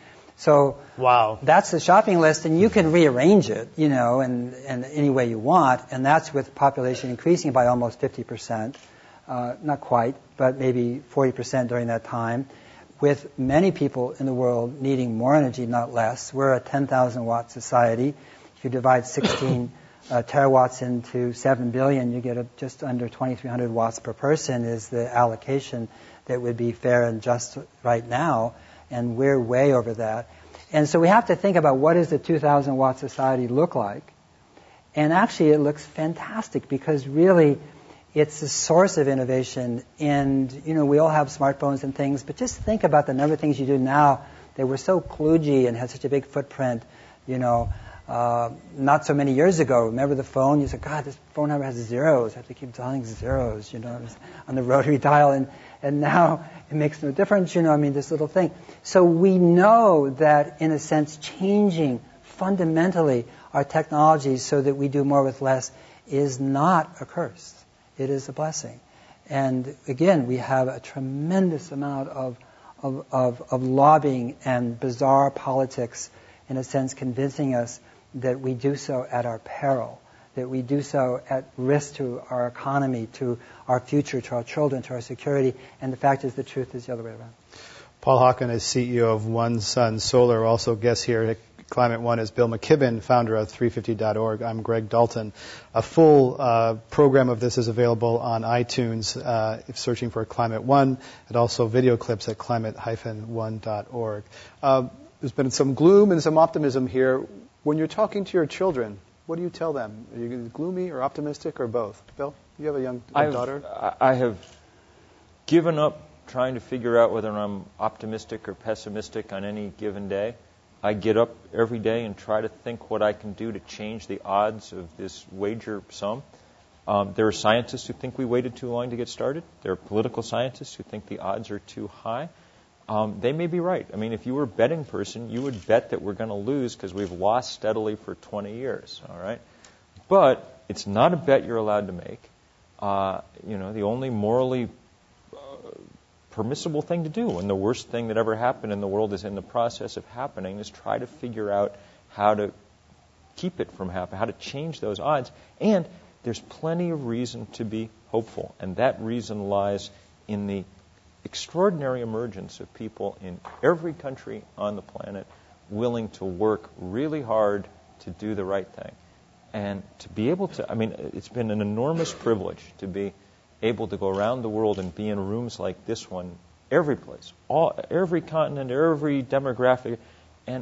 so
wow,
that's the shopping list, and you can rearrange it, you know, in, in any way you want, and that's with population increasing by almost fifty percent, uh, not quite, but maybe forty percent during that time, with many people in the world needing more energy, not less. We're a ten thousand watt society. If you divide sixteen uh, terawatts into seven billion, you get a, just under twenty-three hundred watts per person is the allocation that would be fair and just right now, and we're way over that. And so we have to think about what does the two thousand watt society look like. And actually it looks fantastic, because really It's a source of innovation. And, you know, we all have smartphones and things, but just think about the number of things you do now that were so kludgy and had such a big footprint, you know, uh, not so many years ago. Remember the phone? You said, God, this phone number has zeros. I have to keep dialing zeros, you know, on the rotary dial. And, and now it makes no difference, you know, I mean, this little thing. So we know that, in a sense, changing fundamentally our technologies so that we do more with less is not a curse. It is a blessing. And again, we have a tremendous amount of, of, of, of lobbying and bizarre politics, in a sense, convincing us that we do so at our peril, that we do so at risk to our economy, to our future, to our children, to our security. And the fact is, the truth is the other way around.
Paul Hawken is C E O of One Sun Solar. Also guest here at Climate One is Bill McKibben, founder of three fifty dot org. I'm Greg Dalton. A full uh, program of this is available on iTunes uh, if searching for Climate One, and also video clips at climate dash one dot org. Uh, there's been some gloom and some optimism here. When you're talking to your children, what do you tell them? Are you gloomy or optimistic or both? Bill, you have a young a
I've,
daughter?
I have given up trying to figure out whether I'm optimistic or pessimistic on any given day. I get up every day and try to think what I can do to change the odds of this wager sum. Um, there are scientists who think we waited too long to get started. There are political scientists who think the odds are too high. Um, they may be right. I mean, if you were a betting person, you would bet that we're going to lose because we've lost steadily for twenty years, all right? But it's not a bet you're allowed to make. Uh, you know, the only morally uh, permissible thing to do, and the worst thing that ever happened in the world is in the process of happening, is try to figure out how to keep it from happening, how to change those odds. And there's plenty of reason to be hopeful, and that reason lies in the extraordinary emergence of people in every country on the planet willing to work really hard to do the right thing. And to be able to, I mean, it's been an enormous privilege to be able to go around the world and be in rooms like this one, every place, all, every continent, every demographic, and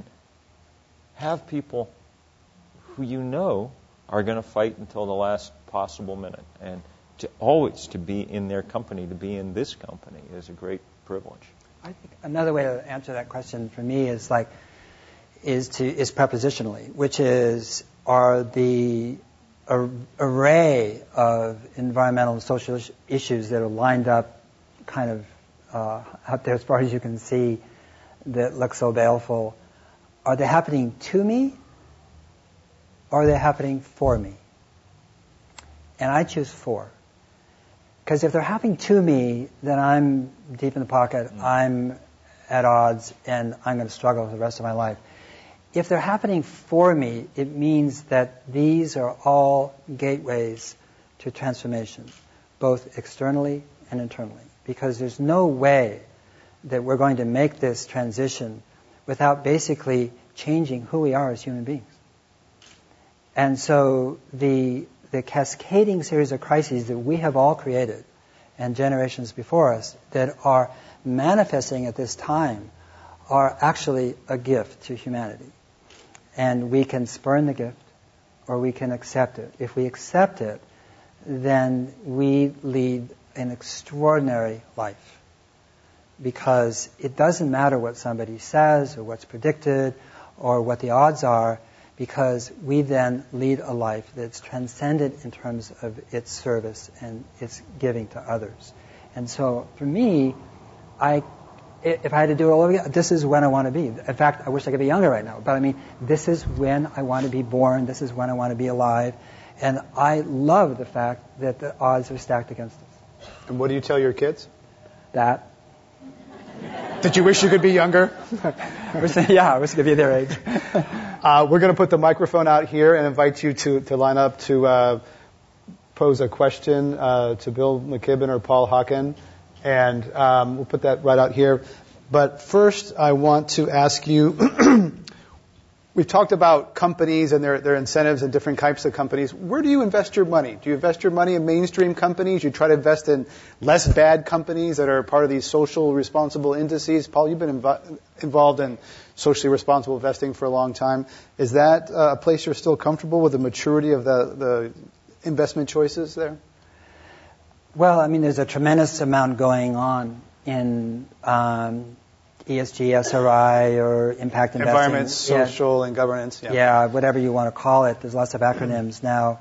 have people who you know are going to fight until the last possible minute. And to always to be in their company, to be in this company, is a great privilege.
I think another way to answer that question for me is like is to is prepositionally, which is are the ar- array of environmental and social issues that are lined up kind of uh, out there as far as you can see that look so baleful, are they happening to me or are they happening for me? And I choose for. Because if they're happening to me, then I'm deep in the pocket, mm. I'm at odds, and I'm going to struggle for the rest of my life. If they're happening for me, it means that these are all gateways to transformation, both externally and internally. Because there's no way that we're going to make this transition without basically changing who we are as human beings. And so the the cascading series of crises that we have all created and generations before us that are manifesting at this time are actually a gift to humanity. And we can spurn the gift or we can accept it. If we accept it, then we lead an extraordinary life. Because it doesn't matter what somebody says or what's predicted or what the odds are, because we then lead a life that's transcendent in terms of its service and its giving to others. And so, for me, I, if I had to do it all over again, this is when I want to be. In fact, I wish I could be younger right now. But I mean, this is when I want to be born. This is when I want to be alive. And I love the fact that the odds are stacked against us.
And what do you tell your kids?
That.
Did you wish you could be younger?
Yeah, I wish I could be their age.
uh, we're going to put the microphone out here and invite you to, to line up to uh, pose a question uh, to Bill McKibben or Paul Hawken. And um, we'll put that right out here. But first, I want to ask you, we've talked about companies and their, their incentives and different types of companies. Where do you invest your money? Do you invest your money in mainstream companies? You try to invest in less bad companies that are part of these social responsible indices? Paul, you've been inv- involved in socially responsible investing for a long time. Is that uh, a place you're still comfortable with the maturity of the, the investment choices there?
Well, I mean, there's a tremendous amount going on in um, E S G, S R I, or impact investing.
Environment, social, yeah. and governance. Yeah.
yeah, whatever you want to call it. There's lots of acronyms now.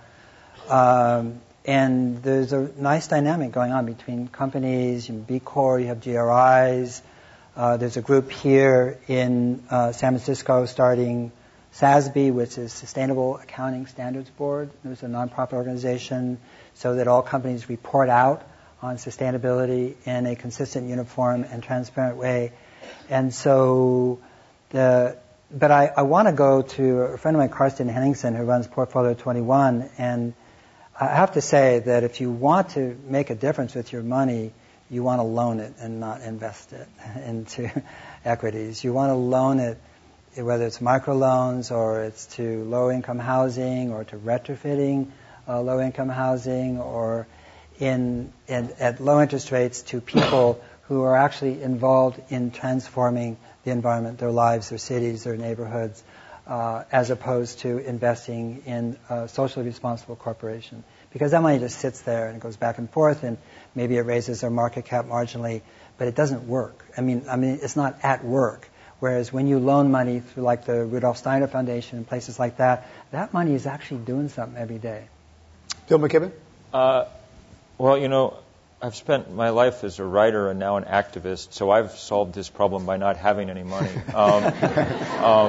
Um, and there's a nice dynamic going on between companies. You have B Corp, you have G R Is. Uh, there's a group here in uh, San Francisco starting S A S B, which is Sustainable Accounting Standards Board. There's a nonprofit organization so that all companies report out on sustainability in a consistent, uniform, and transparent way. And so, the but I, I want to go to a friend of mine, Karsten Henningsen, who runs Portfolio twenty-one, and I have to say that if you want to make a difference with your money, you want to loan it and not invest it into equities. You want to loan it, whether it's microloans or it's to low-income housing or to retrofitting uh, low-income housing, or in, in at low interest rates to people who are actually involved in transforming the environment, their lives, their cities, their neighborhoods, uh, as opposed to investing in a socially responsible corporation. Because that money just sits there and goes back and forth, and maybe it raises their market cap marginally, but it doesn't work. I mean, I mean, it's not at work. Whereas when you loan money through like the Rudolf Steiner Foundation and places like that, that money is actually doing something every day.
Bill McKibben? Uh,
well, you know, I've spent my life as a writer and now an activist, so I've solved this problem by not having any money. Um, um,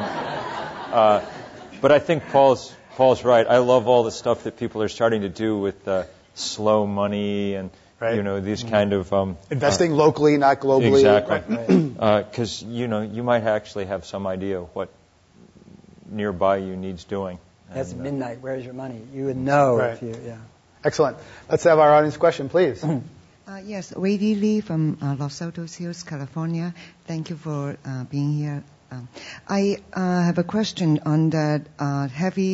uh, but I think Paul's Paul's right. I love all the stuff that people are starting to do with uh, slow money and right. you know these kind of um,
investing uh, locally, not globally.
Exactly, because right. uh, you know you might actually have some idea what nearby you needs doing.
That's
and,
midnight. Where's your money? You would know
right.
if you. Yeah.
Excellent. Let's have our audience question, please.
Uh, yes, Wadey Lee from uh, Los Altos Hills, California. Thank you for uh, being here. Um, I uh, have a question on that uh,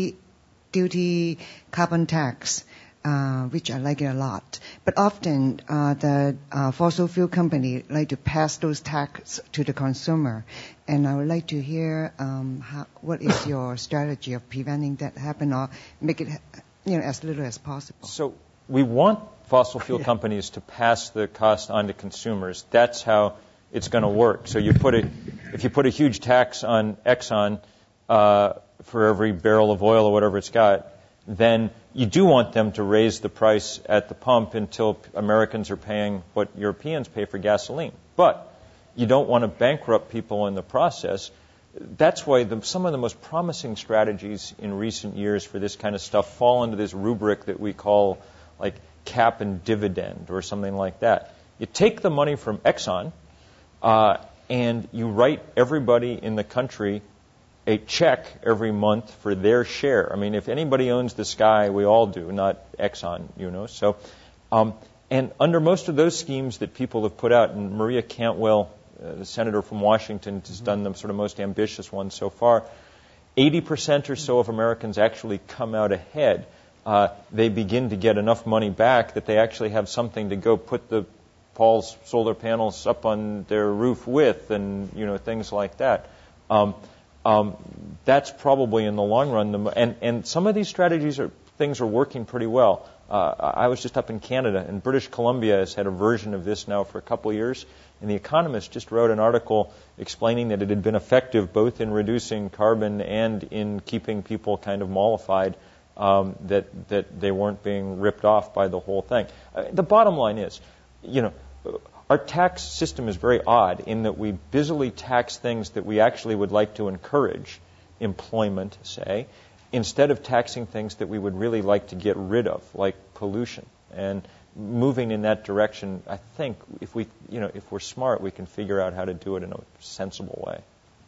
heavy-duty carbon tax, uh, which I like it a lot. But often uh, the uh, fossil fuel company like to pass those taxes to the consumer, and I would like to hear um, how, what is your strategy of preventing that happen, or make it you know as little as possible.
So we want fossil fuel companies to pass the cost on to consumers. That's how it's going to work. So you put a, if you put a huge tax on Exxon uh, for every barrel of oil or whatever it's got, then you do want them to raise the price at the pump until Americans are paying what Europeans pay for gasoline. But you don't want to bankrupt people in the process. That's why the, some of the most promising strategies in recent years for this kind of stuff fall into this rubric that we call like cap and dividend or something like that. You take the money from Exxon uh, and you write everybody in the country a check every month for their share. I mean, if anybody owns the sky, we all do, not Exxon, you know. So, um, and under most of those schemes that people have put out, and Maria Cantwell, uh, the senator from Washington, has done the sort of most ambitious one so far, eighty percent or so of Americans actually come out ahead. Uh, they begin to get enough money back that they actually have something to go put the Paul's solar panels up on their roof with, and you know things like that. Um, um, that's probably in the long run, the, and and some of these strategies are things are working pretty well. Uh, I was just up in Canada, and British Columbia has had a version of this now for a couple of years. And The Economist just wrote an article explaining that it had been effective both in reducing carbon and in keeping people kind of mollified um, that that they weren't being ripped off by the whole thing. Uh, the bottom line is, you know, our tax system is very odd in that we busily tax things that we actually would like to encourage, employment, say, instead of taxing things that we would really like to get rid of, like pollution. And moving in that direction, I think, if we, you know, if we're smart, we can figure out how to do it in a sensible way.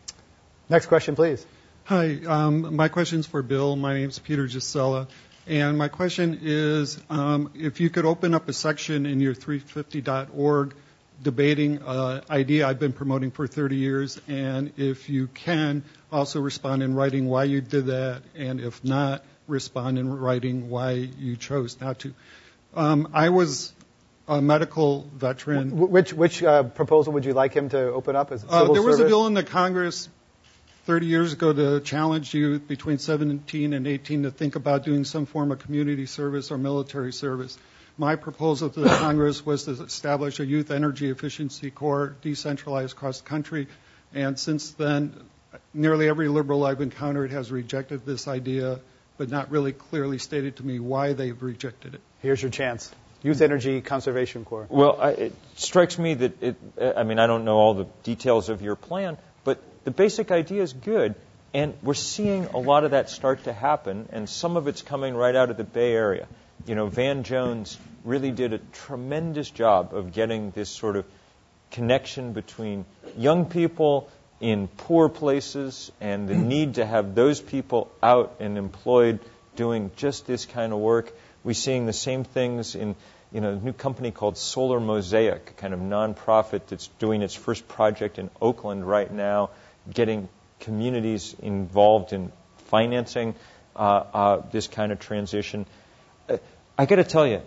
Next question, please.
Hi, um, my question's for Bill. My name's Peter Gisela. And my question is, um, if you could open up a section in your three fifty dot org debating an idea I've been promoting for thirty years, and if you can, also respond in writing why you did that, and if not, respond in writing why you chose not to. Um, I was a medical veteran.
W- which which uh, proposal would you like him to open up? As
uh,
civil
there was
service?
a bill in the Congress thirty years ago to challenge you between seventeen and eighteen to think about doing some form of community service or military service. My proposal to the Congress was to establish a youth energy efficiency corps decentralized across the country. And since then, nearly every liberal I've encountered has rejected this idea, but not really clearly stated to me why they've rejected it.
Here's your chance. Youth Energy Conservation Corps.
Well, I, it strikes me that, it, I mean, I don't know all the details of your plan, but the basic idea is good. And we're seeing a lot of that start to happen, and some of it's coming right out of the Bay Area. You know, Van Jones really did a tremendous job of getting this sort of connection between young people in poor places and the need to have those people out and employed doing just this kind of work. We're seeing the same things in, you know, a new company called Solar Mosaic, a kind of nonprofit that's doing its first project in Oakland right now, getting communities involved in financing uh, uh, this kind of transition. Uh, I got to tell you,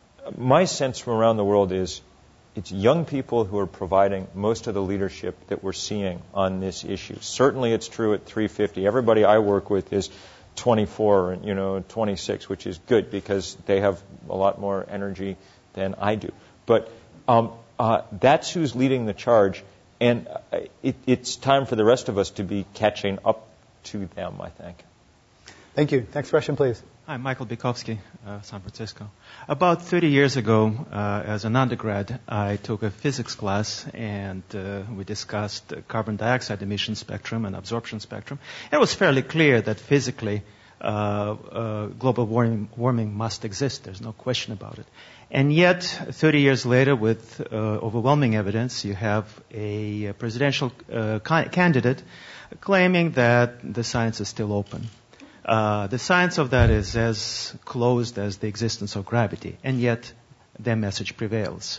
my sense from around the world is it's young people who are providing most of the leadership that we're seeing on this issue. Certainly it's true at three fifty. Everybody I work with is twenty-four and, you know, twenty-six, which is good because they have a lot more energy than I do. But um, uh, that's who's leading the charge. And it, it's time for the rest of us to be catching up to them, I think.
Thank you. Next question, please.
Hi, Michael Bikovsky, uh, San Francisco. About thirty years ago, uh, as an undergrad, I took a physics class, and uh, we discussed the carbon dioxide emission spectrum and absorption spectrum. And it was fairly clear that physically uh, uh, global warming, warming must exist. There's no question about it. And yet, thirty years later, with uh, overwhelming evidence, you have a presidential uh, ca- candidate claiming that the science is still open. Uh, the science of that is as closed as the existence of gravity, and yet their message prevails.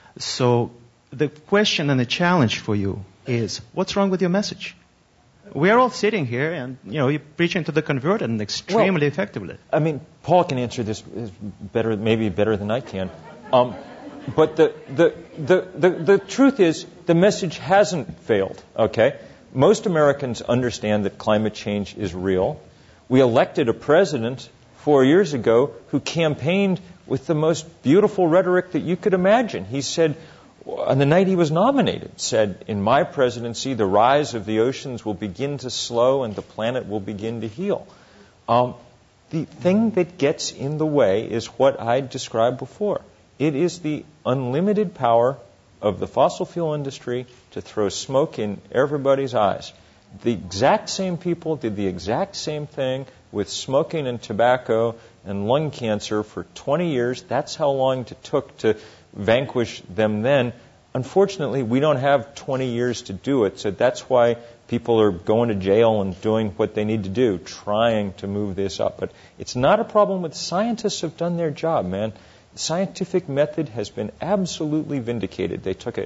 So the question and the challenge for you is, what's wrong with your message? We are all sitting here, and you know, you're preaching to the converted and extremely well, effectively.
I mean, Paul can answer this better, maybe better than I can. Um, but the, the the the the truth is, the message hasn't failed. Okay, most Americans understand that climate change is real. We elected a president four years ago who campaigned with the most beautiful rhetoric that you could imagine. He said, on the night he was nominated, said, in my presidency, the rise of the oceans will begin to slow and the planet will begin to heal. Um, the thing that gets in the way is what I described before. It is the unlimited power of the fossil fuel industry to throw smoke in everybody's eyes. The exact same people did the exact same thing with smoking and tobacco and lung cancer for twenty years. That's how long it took to vanquish them then. Unfortunately, we don't have twenty years to do it, so that's why people are going to jail and doing what they need to do, trying to move this up. But it's not a problem with scientists who've done their job, man. The scientific method has been absolutely vindicated. They took a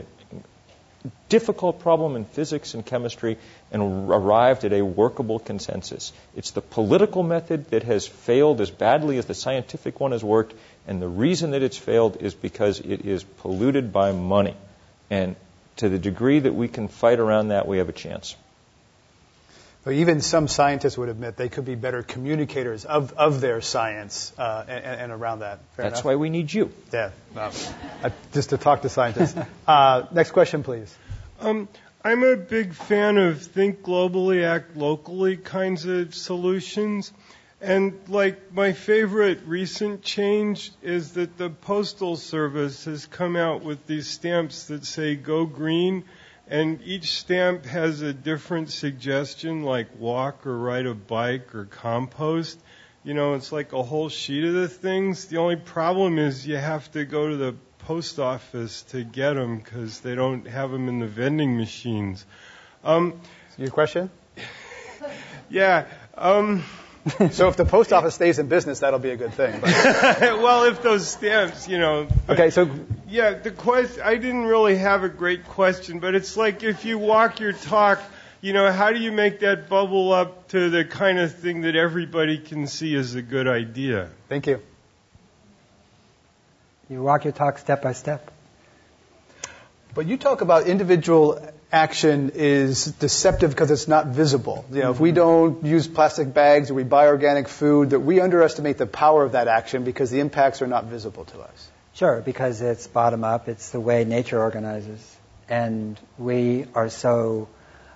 difficult problem in physics and chemistry and arrived at a workable consensus. It's the political method that has failed as badly as the scientific one has worked, and the reason that it's failed is because it is polluted by money. And to the degree that we can fight around that, we have a chance.
But even some scientists would admit they could be better communicators of, of their science uh, and, and around that. Fair
That's
enough?
why we need you.
Yeah, well, uh, just to talk to scientists. Uh, next question, please.
Um, I'm a big fan of think globally, act locally kinds of solutions. And like my favorite recent change is that the Postal Service has come out with these stamps that say go green. And each stamp has a different suggestion, like walk or ride a bike or compost. You know, it's like a whole sheet of the things. The only problem is you have to go to the post office to get them because they don't have them in the vending machines. Um,
Your question?
Yeah. Um,
so if the post office stays in business, that'll be a good thing. But.
Well, if those stamps, you know.
Okay, so.
Yeah, the question, I didn't really have a great question, but it's like if you walk your talk, you know, how do you make that bubble up to the kind of thing that everybody can see as a good idea?
Thank you.
You walk your talk step by step.
But you talk about individual action is deceptive because it's not visible. You know, if we don't use plastic bags or we buy organic food, that we underestimate the power of that action because the impacts are not visible to us.
Sure, because it's bottom up. It's the way nature organizes. And we are so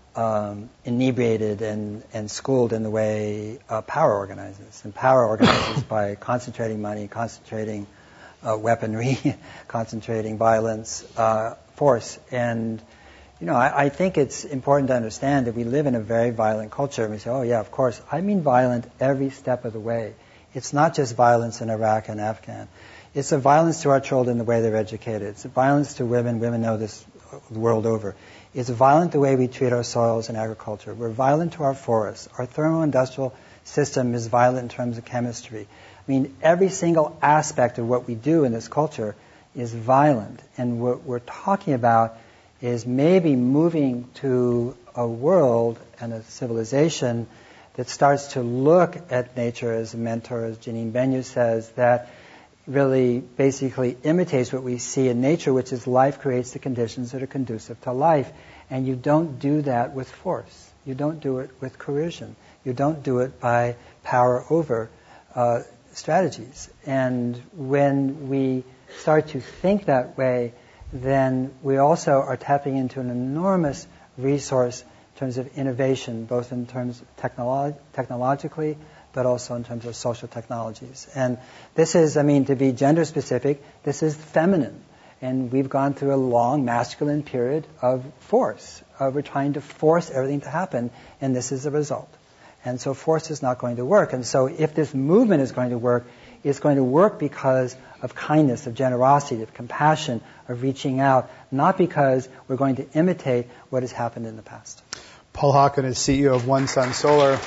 um, inebriated and, and schooled in the way uh, power organizes. And power organizes by concentrating money, concentrating uh, weaponry, concentrating violence, uh, force. And, you know, I, I think it's important to understand that we live in a very violent culture. And we say, oh, yeah, of course. I mean violent every step of the way. It's not just violence in Iraq and Afghan. It's a violence to our children the way they're educated. It's a violence to women. Women know this the world over. It's violent the way we treat our soils and agriculture. We're violent to our forests. Our thermo-industrial system is violent in terms of chemistry. I mean, every single aspect of what we do in this culture is violent. And what we're talking about is maybe moving to a world and a civilization that starts to look at nature as a mentor, as Janine Benyus says, that really basically imitates what we see in nature, which is life creates the conditions that are conducive to life. And you don't do that with force. You don't do it with coercion. You don't do it by power over uh, strategies. And when we start to think that way, then we also are tapping into an enormous resource in terms of innovation, both in terms of technolo- technologically, but also in terms of social technologies. And this is, I mean, to be gender specific, this is feminine. And we've gone through a long masculine period of force. Uh, we're trying to force everything to happen, and this is the result. And so force is not going to work. And so if this movement is going to work, it's going to work because of kindness, of generosity, of compassion, of reaching out, not because we're going to imitate what has happened in the past.
Paul Hawken is C E O of One Sun Solar.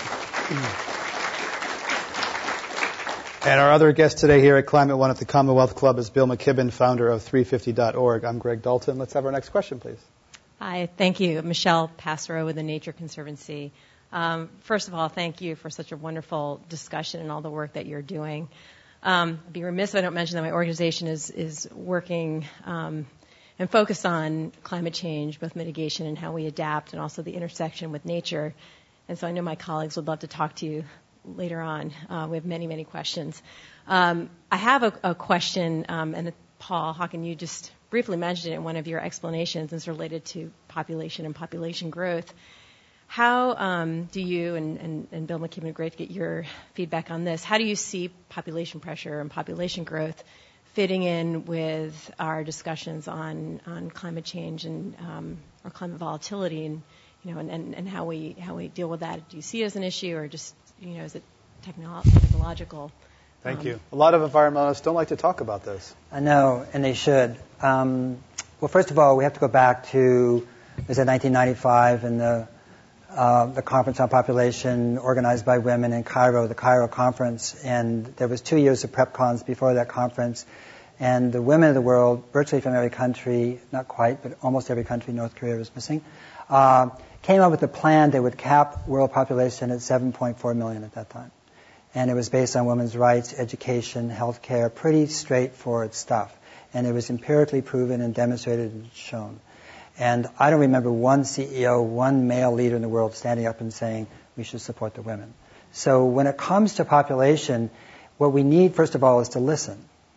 And our other guest today here at Climate One at the Commonwealth Club is Bill McKibben, founder of three fifty dot org. I'm Greg Dalton. Let's have our next question, please.
Hi, thank you. Michelle Passero with the Nature Conservancy. Um, first of all, thank you for such a wonderful discussion and all the work that you're doing. Um, I'd be remiss if I don't mention that my organization is, is working um, and focused on climate change, both mitigation and how we adapt, and also the intersection with nature. And so I know my colleagues would love to talk to you later on. Uh, we have many, many questions. Um, I have a, a question, um, and Paul Hawken, you just briefly mentioned it in one of your explanations. It's related to population and population growth. How um, do you, and, and, and Bill McKibben, great to get your feedback on this, how do you see population pressure and population growth fitting in with our discussions on, on climate change and um, or climate volatility, and you know, and, and, and how we how we deal with that? Do you see it as an issue, or just, you know, is it technolo- technological?
Thank
um,
you. A lot of environmentalists don't like to talk about this.
I know, and they should. Um, well, first of all, we have to go back to, it was in nineteen ninety-five, and the uh, the Conference on Population organized by women in Cairo, the Cairo Conference, and there was two years of prep cons before that conference, and the women of the world, virtually from every country, not quite, but almost every country, North Korea was missing, uh, came up with a plan that would cap world population at seven point four million at that time. And it was based on women's rights, education, healthcare, pretty straightforward stuff. And it was empirically proven and demonstrated and shown. And I don't remember one C E O, one male leader in the world standing up and saying we should support the women. So when it comes to population, what we need, first of all, is to listen.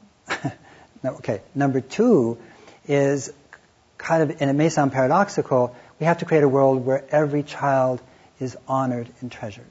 Okay. Number two is kind of, and it may sound paradoxical, we have to create a world where every child is honored and treasured.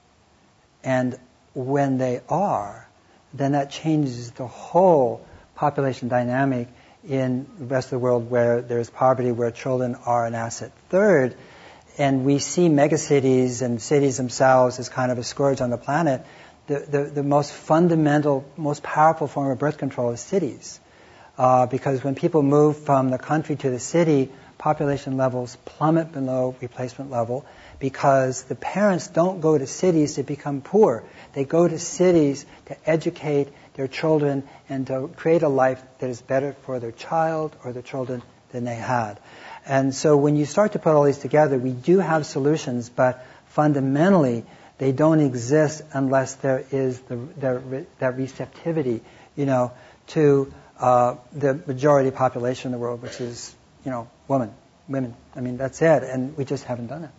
And when they are, then that changes the whole population dynamic in the rest of the world where there's poverty, where children are an asset. Third, and we see megacities and cities themselves as kind of a scourge on the planet, the, the, the most fundamental, most powerful form of birth control is cities. Uh, because when people move from the country to the city, population levels plummet below replacement level because the parents don't go to cities to become poor. They go to cities to educate their children and to create a life that is better for their child or their children than they had. And so when you start to put all these together, we do have solutions, but fundamentally they don't exist unless there is the, the, that receptivity, you know, to uh, the majority population in the world, which is, you know, women. women. I mean, that's it, and we just haven't done it.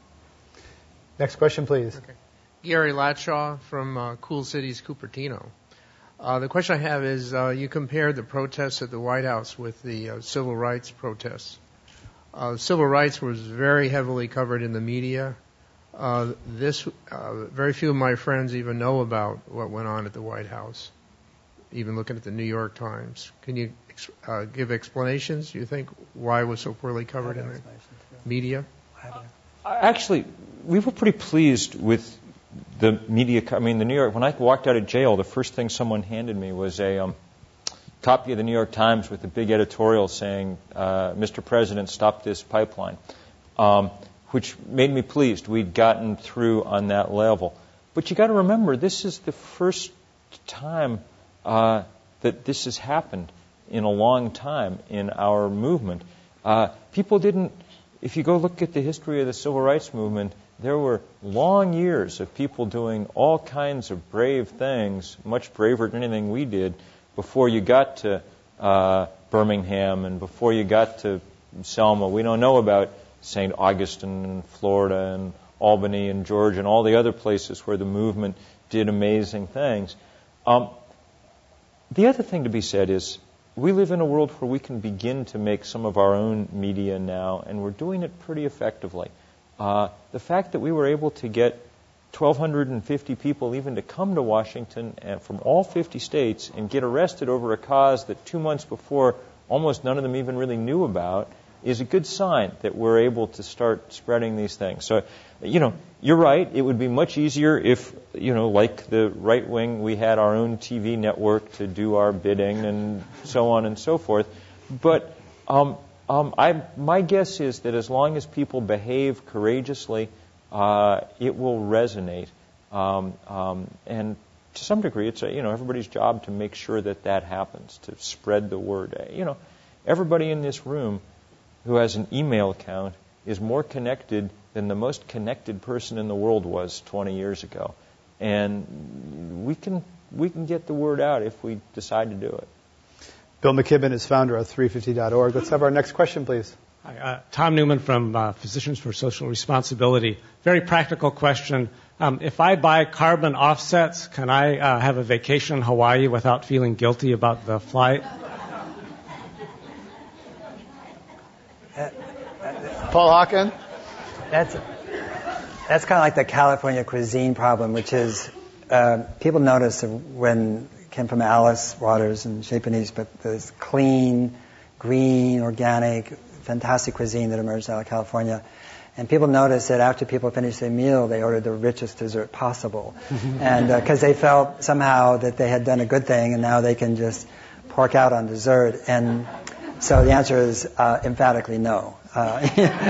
Next question, please.
Okay. Gary Latshaw from uh, Cool Cities, Cupertino. Uh, the question I have is, uh, you compared the protests at the White House with the uh, civil rights protests. Uh, civil rights was very heavily covered in the media. Uh, this, uh, very few of my friends even know about what went on at the White House, even looking at the New York Times. Can you uh, give explanations, do you think, why it was so poorly covered in the media?
Actually, we were pretty pleased with the media. I mean, the New York, when I walked out of jail, the first thing someone handed me was a um, copy of the New York Times with a big editorial saying, uh, Mister President, stop this pipeline, um, which made me pleased. We'd gotten through on that level. But you got to remember, this is the first time uh, that this has happened in a long time in our movement. Uh, people didn't, if you go look at the history of the civil rights movement, there were long years of people doing all kinds of brave things, much braver than anything we did, before you got to uh, Birmingham and before you got to Selma. We don't know about Saint Augustine and Florida and Albany and Georgia and all the other places where the movement did amazing things. Um, the other thing to be said is we live in a world where we can begin to make some of our own media now, and we're doing it pretty effectively. Uh, the fact that we were able to get one thousand two hundred fifty people even to come to Washington and from all fifty states and get arrested over a cause that two months before almost none of them even really knew about is a good sign that we're able to start spreading these things. So, you know, you're right. It would be much easier if, you know, like the right wing, we had our own T V network to do our bidding and so on and so forth. But um, um, I, my guess is that as long as people behave courageously, uh, it will resonate. Um, um, and to some degree, it's a, you know, everybody's job to make sure that that happens, to spread the word. You know, everybody in this room who has an email account is more connected than the most connected person in the world was twenty years ago. And we can we can get the word out if we decide to do it.
Bill McKibben is founder of three fifty dot org. Let's have our next question, please.
Hi, uh, Tom Newman from uh, Physicians for Social Responsibility. Very practical question. Um, if I buy carbon offsets, can I uh, have a vacation in Hawaii without feeling guilty about the flight?
Paul Hawken?
That's that's kind of like the California cuisine problem, which is uh, people notice when came from Alice Waters and Chez Panisse, but this clean, green, organic, fantastic cuisine that emerged out of California. And people noticed that after people finished their meal, they ordered the richest dessert possible. And because uh, they felt somehow that they had done a good thing, and now they can just pork out on dessert. And so the answer is uh, emphatically no. Uh,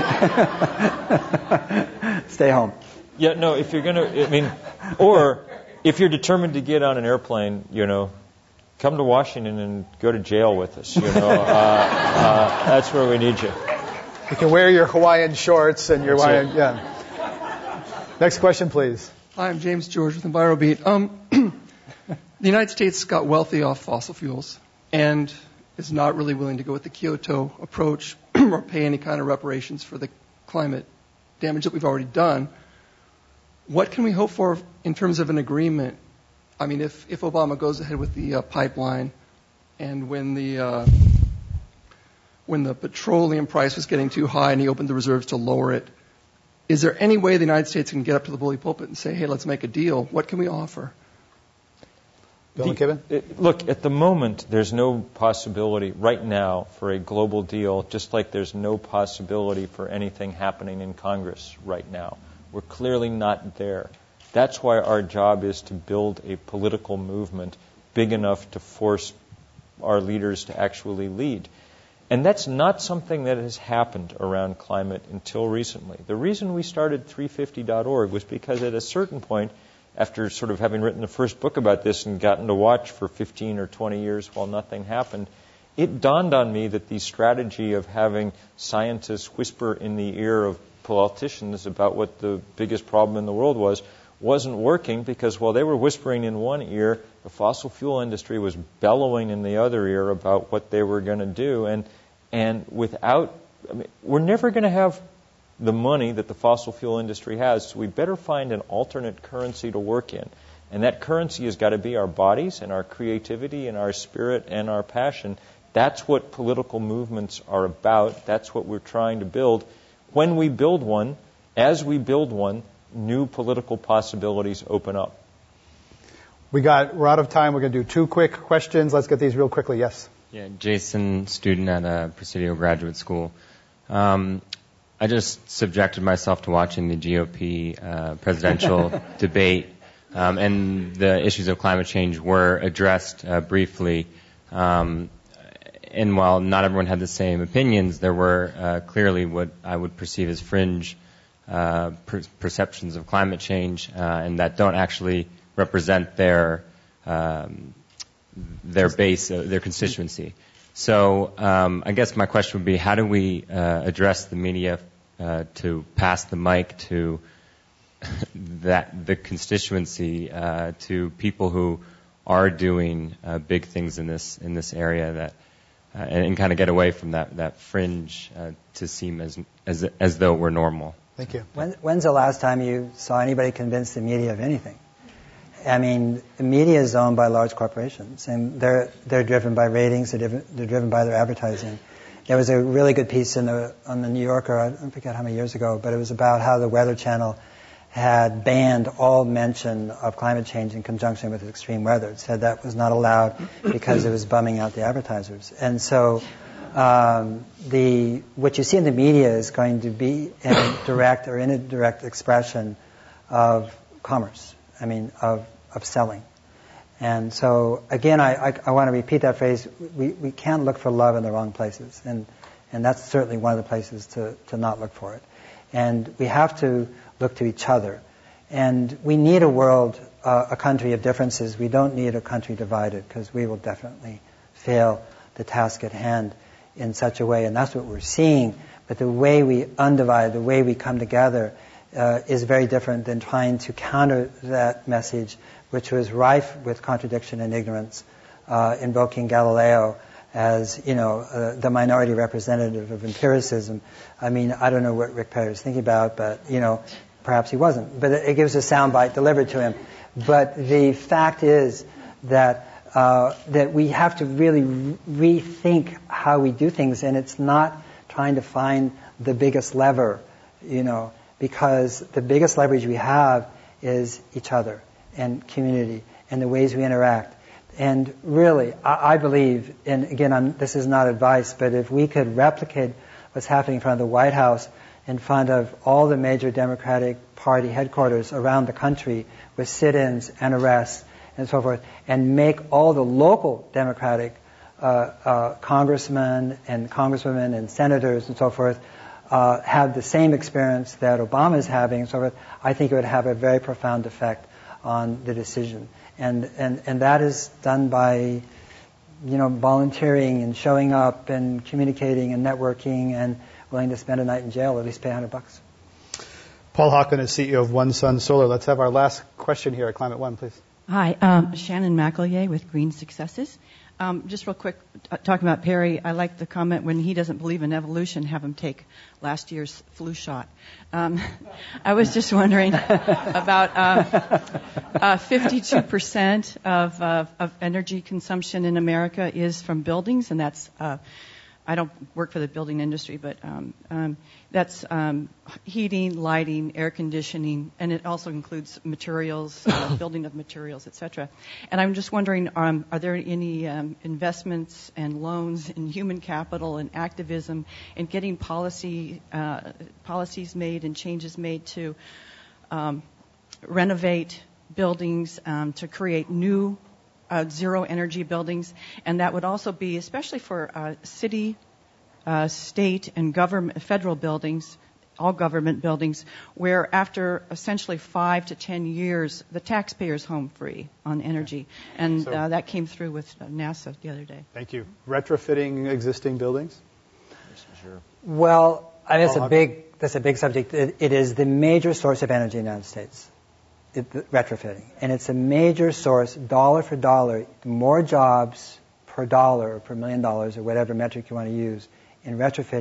stay home.
Yeah, no, if you're going to, I mean, or if you're determined to get on an airplane, you know, come to Washington and go to jail with us, you know. Uh, uh, that's where we need you.
You can wear your Hawaiian shorts and your
That's
Hawaiian, yeah. Next question, please.
Hi, I'm James George with EnviroBeat. Um, the United States got wealthy off fossil fuels and is not really willing to go with the Kyoto approach or pay any kind of reparations for the climate damage that we've already done. What can we hope for in terms of an agreement? I mean, if, if Obama goes ahead with the uh, pipeline and when the uh, when the petroleum price was getting too high and he opened the reserves to lower it, is there any way the United States can get up to the bully pulpit and say, hey, let's make a deal? What can we offer?
Bill McKibben?
It, look, at the moment, there's no possibility right now for a global deal, just like there's no possibility for anything happening in Congress right now. We're clearly not there. That's why our job is to build a political movement big enough to force our leaders to actually lead. And that's not something that has happened around climate until recently. The reason we started three fifty dot org was because at a certain point, after sort of having written the first book about this and gotten to watch for fifteen or twenty years while nothing happened, it dawned on me that the strategy of having scientists whisper in the ear of politicians about what the biggest problem in the world was wasn't working, because while they were whispering in one ear, the fossil fuel industry was bellowing in the other ear about what they were going to do. And and without I mean, we're never going to have the money that the fossil fuel industry has, so we better find an alternate currency to work in. And that currency has got to be our bodies and our creativity and our spirit and our passion. That's what political movements are about. That's what we're trying to build. When we build one, as we build one, new political possibilities open up.
We got, we're out of time. We're going to do two quick questions. Let's get these real quickly. Yes.
Yeah, Jason, student at uh, Presidio Graduate School. Um, I just subjected myself to watching the G O P uh, presidential debate, um, and the issues of climate change were addressed uh, briefly. Um, and while not everyone had the same opinions, there were uh, clearly what I would perceive as fringe uh, per- perceptions of climate change, uh, and that don't actually represent their um, their base, uh, their constituency. So um, I guess my question would be, how do we uh, address the media uh, to pass the mic to that the constituency, uh, to people who are doing uh, big things in this in this area, that uh, and, and kind of get away from that that fringe uh, to seem as as as though we're normal.
Thank you.
When, when's the last time you saw anybody convince the media of anything? I mean, the media is owned by large corporations, and they're they're driven by ratings. They're driven, they're driven by their advertising. There was a really good piece in the on the New Yorker, I don't forget how many years ago, but it was about how the Weather Channel had banned all mention of climate change in conjunction with extreme weather. It said that was not allowed because it was bumming out the advertisers. And so, um, the what you see in the media is going to be a direct or indirect expression of commerce. I mean, of of selling. And so, again, I, I, I want to repeat that phrase. We, we can't look for love in the wrong places. And, and that's certainly one of the places to, to not look for it. And we have to look to each other. And we need a world, uh, a country of differences. We don't need a country divided, because we will definitely fail the task at hand in such a way. And that's what we're seeing. But the way we undivide, the way we come together, uh, is very different than trying to counter that message, which was rife with contradiction and ignorance, uh, invoking Galileo as, you know, uh, the minority representative of empiricism. I mean, I don't know what Rick Perry was thinking about, but, you know, perhaps he wasn't. But it, it gives a soundbite delivered to him. But the fact is that uh, that we have to really re- rethink how we do things, and it's not trying to find the biggest lever, you know, because the biggest leverage we have is each other and community and the ways we interact. And really, I, I believe, and again, I'm, this is not advice, but if we could replicate what's happening in front of the White House, in front of all the major Democratic Party headquarters around the country with sit-ins and arrests and so forth, and make all the local Democratic uh, uh, congressmen and congresswomen and senators and so forth uh, have the same experience that Obama is having and so forth, I think it would have a very profound effect on the decision. And, and, and that is done by, you know, volunteering and showing up and communicating and networking and willing to spend a night in jail, at least pay a hundred bucks.
Paul Hawken is C E O of One Sun Solar. Let's have our last question here at Climate One, please.
Hi, um, Shannon McEllier with Green Successes. Um, just real quick, uh, talking about Perry, I like the comment when he doesn't believe in evolution, have him take last year's flu shot. Um, I was just wondering about um, uh, fifty-two percent of, uh, of energy consumption in America is from buildings, and that's uh, I don't work for the building industry, but um, um, that's um, heating, lighting, air conditioning, and it also includes materials, uh, building of materials, et cetera. And I'm just wondering, um, are there any um, investments and loans in human capital and activism and getting policy uh, policies made and changes made to um, renovate buildings, um, to create new Uh, zero energy buildings, and that would also be especially for uh, city, uh, state, and government, federal buildings, all government buildings, where after essentially five to ten years, the taxpayer's home free on energy, and
So-
uh, that came through with uh, NASA the other day.
Thank you. Retrofitting existing buildings?
Sure.
Well, I mean, that's
Paul
a big that's a big subject. It, it is the major source of energy in the United States. It, the retrofitting, and it's a major source, dollar for dollar, more jobs per dollar or per million dollars or whatever metric you want to use in retrofitting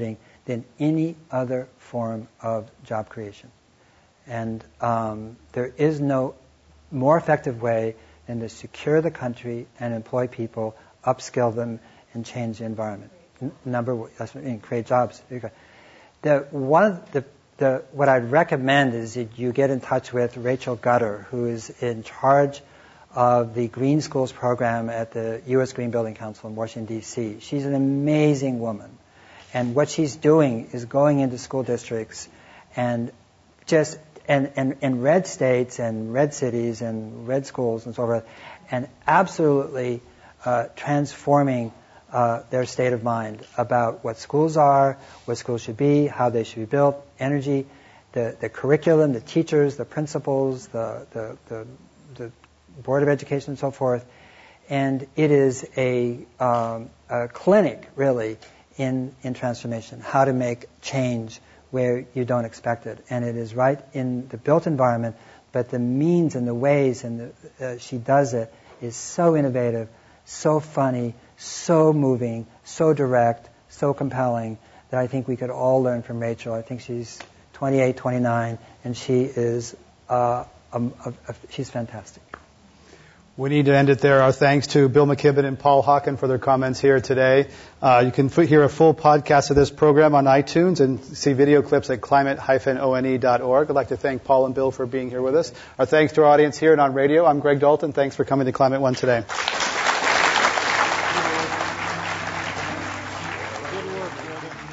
than any other form of job creation. And um, there is no more effective way than to secure the country and employ people, upskill them, and change the environment. N- number one, that's what I mean, create jobs. The one of the, the what I'd recommend is that you get in touch with Rachel Gutter, who is in charge of the Green Schools program at the U S Green Building Council in Washington, D C. She's an amazing woman. And what she's doing is going into school districts and just and, and, and red states and red cities and red schools and so forth, and absolutely uh, transforming uh, their state of mind about what schools are, what schools should be, how they should be built, energy, the, the curriculum, the teachers, the principals, the, the, the, the Board of Education and so forth. And it is a, um, a clinic, really, in, in transformation, how to make change where you don't expect it. And it is right in the built environment, but the means and the ways and the, uh, she does it is so innovative, so funny, so moving, so direct, so compelling that I think we could all learn from Rachel. I think she's twenty-eight, twenty-nine, and she is uh, a, a, a, she's fantastic.
We need to end it there. Our thanks to Bill McKibben and Paul Hawken for their comments here today. Uh, you can f- hear a full podcast of this program on iTunes and see video clips at climate dash one dot org. I'd like to thank Paul and Bill for being here with us. Our thanks to our audience here and on radio. I'm Greg Dalton. Thanks for coming to Climate One today.
Good work, brother.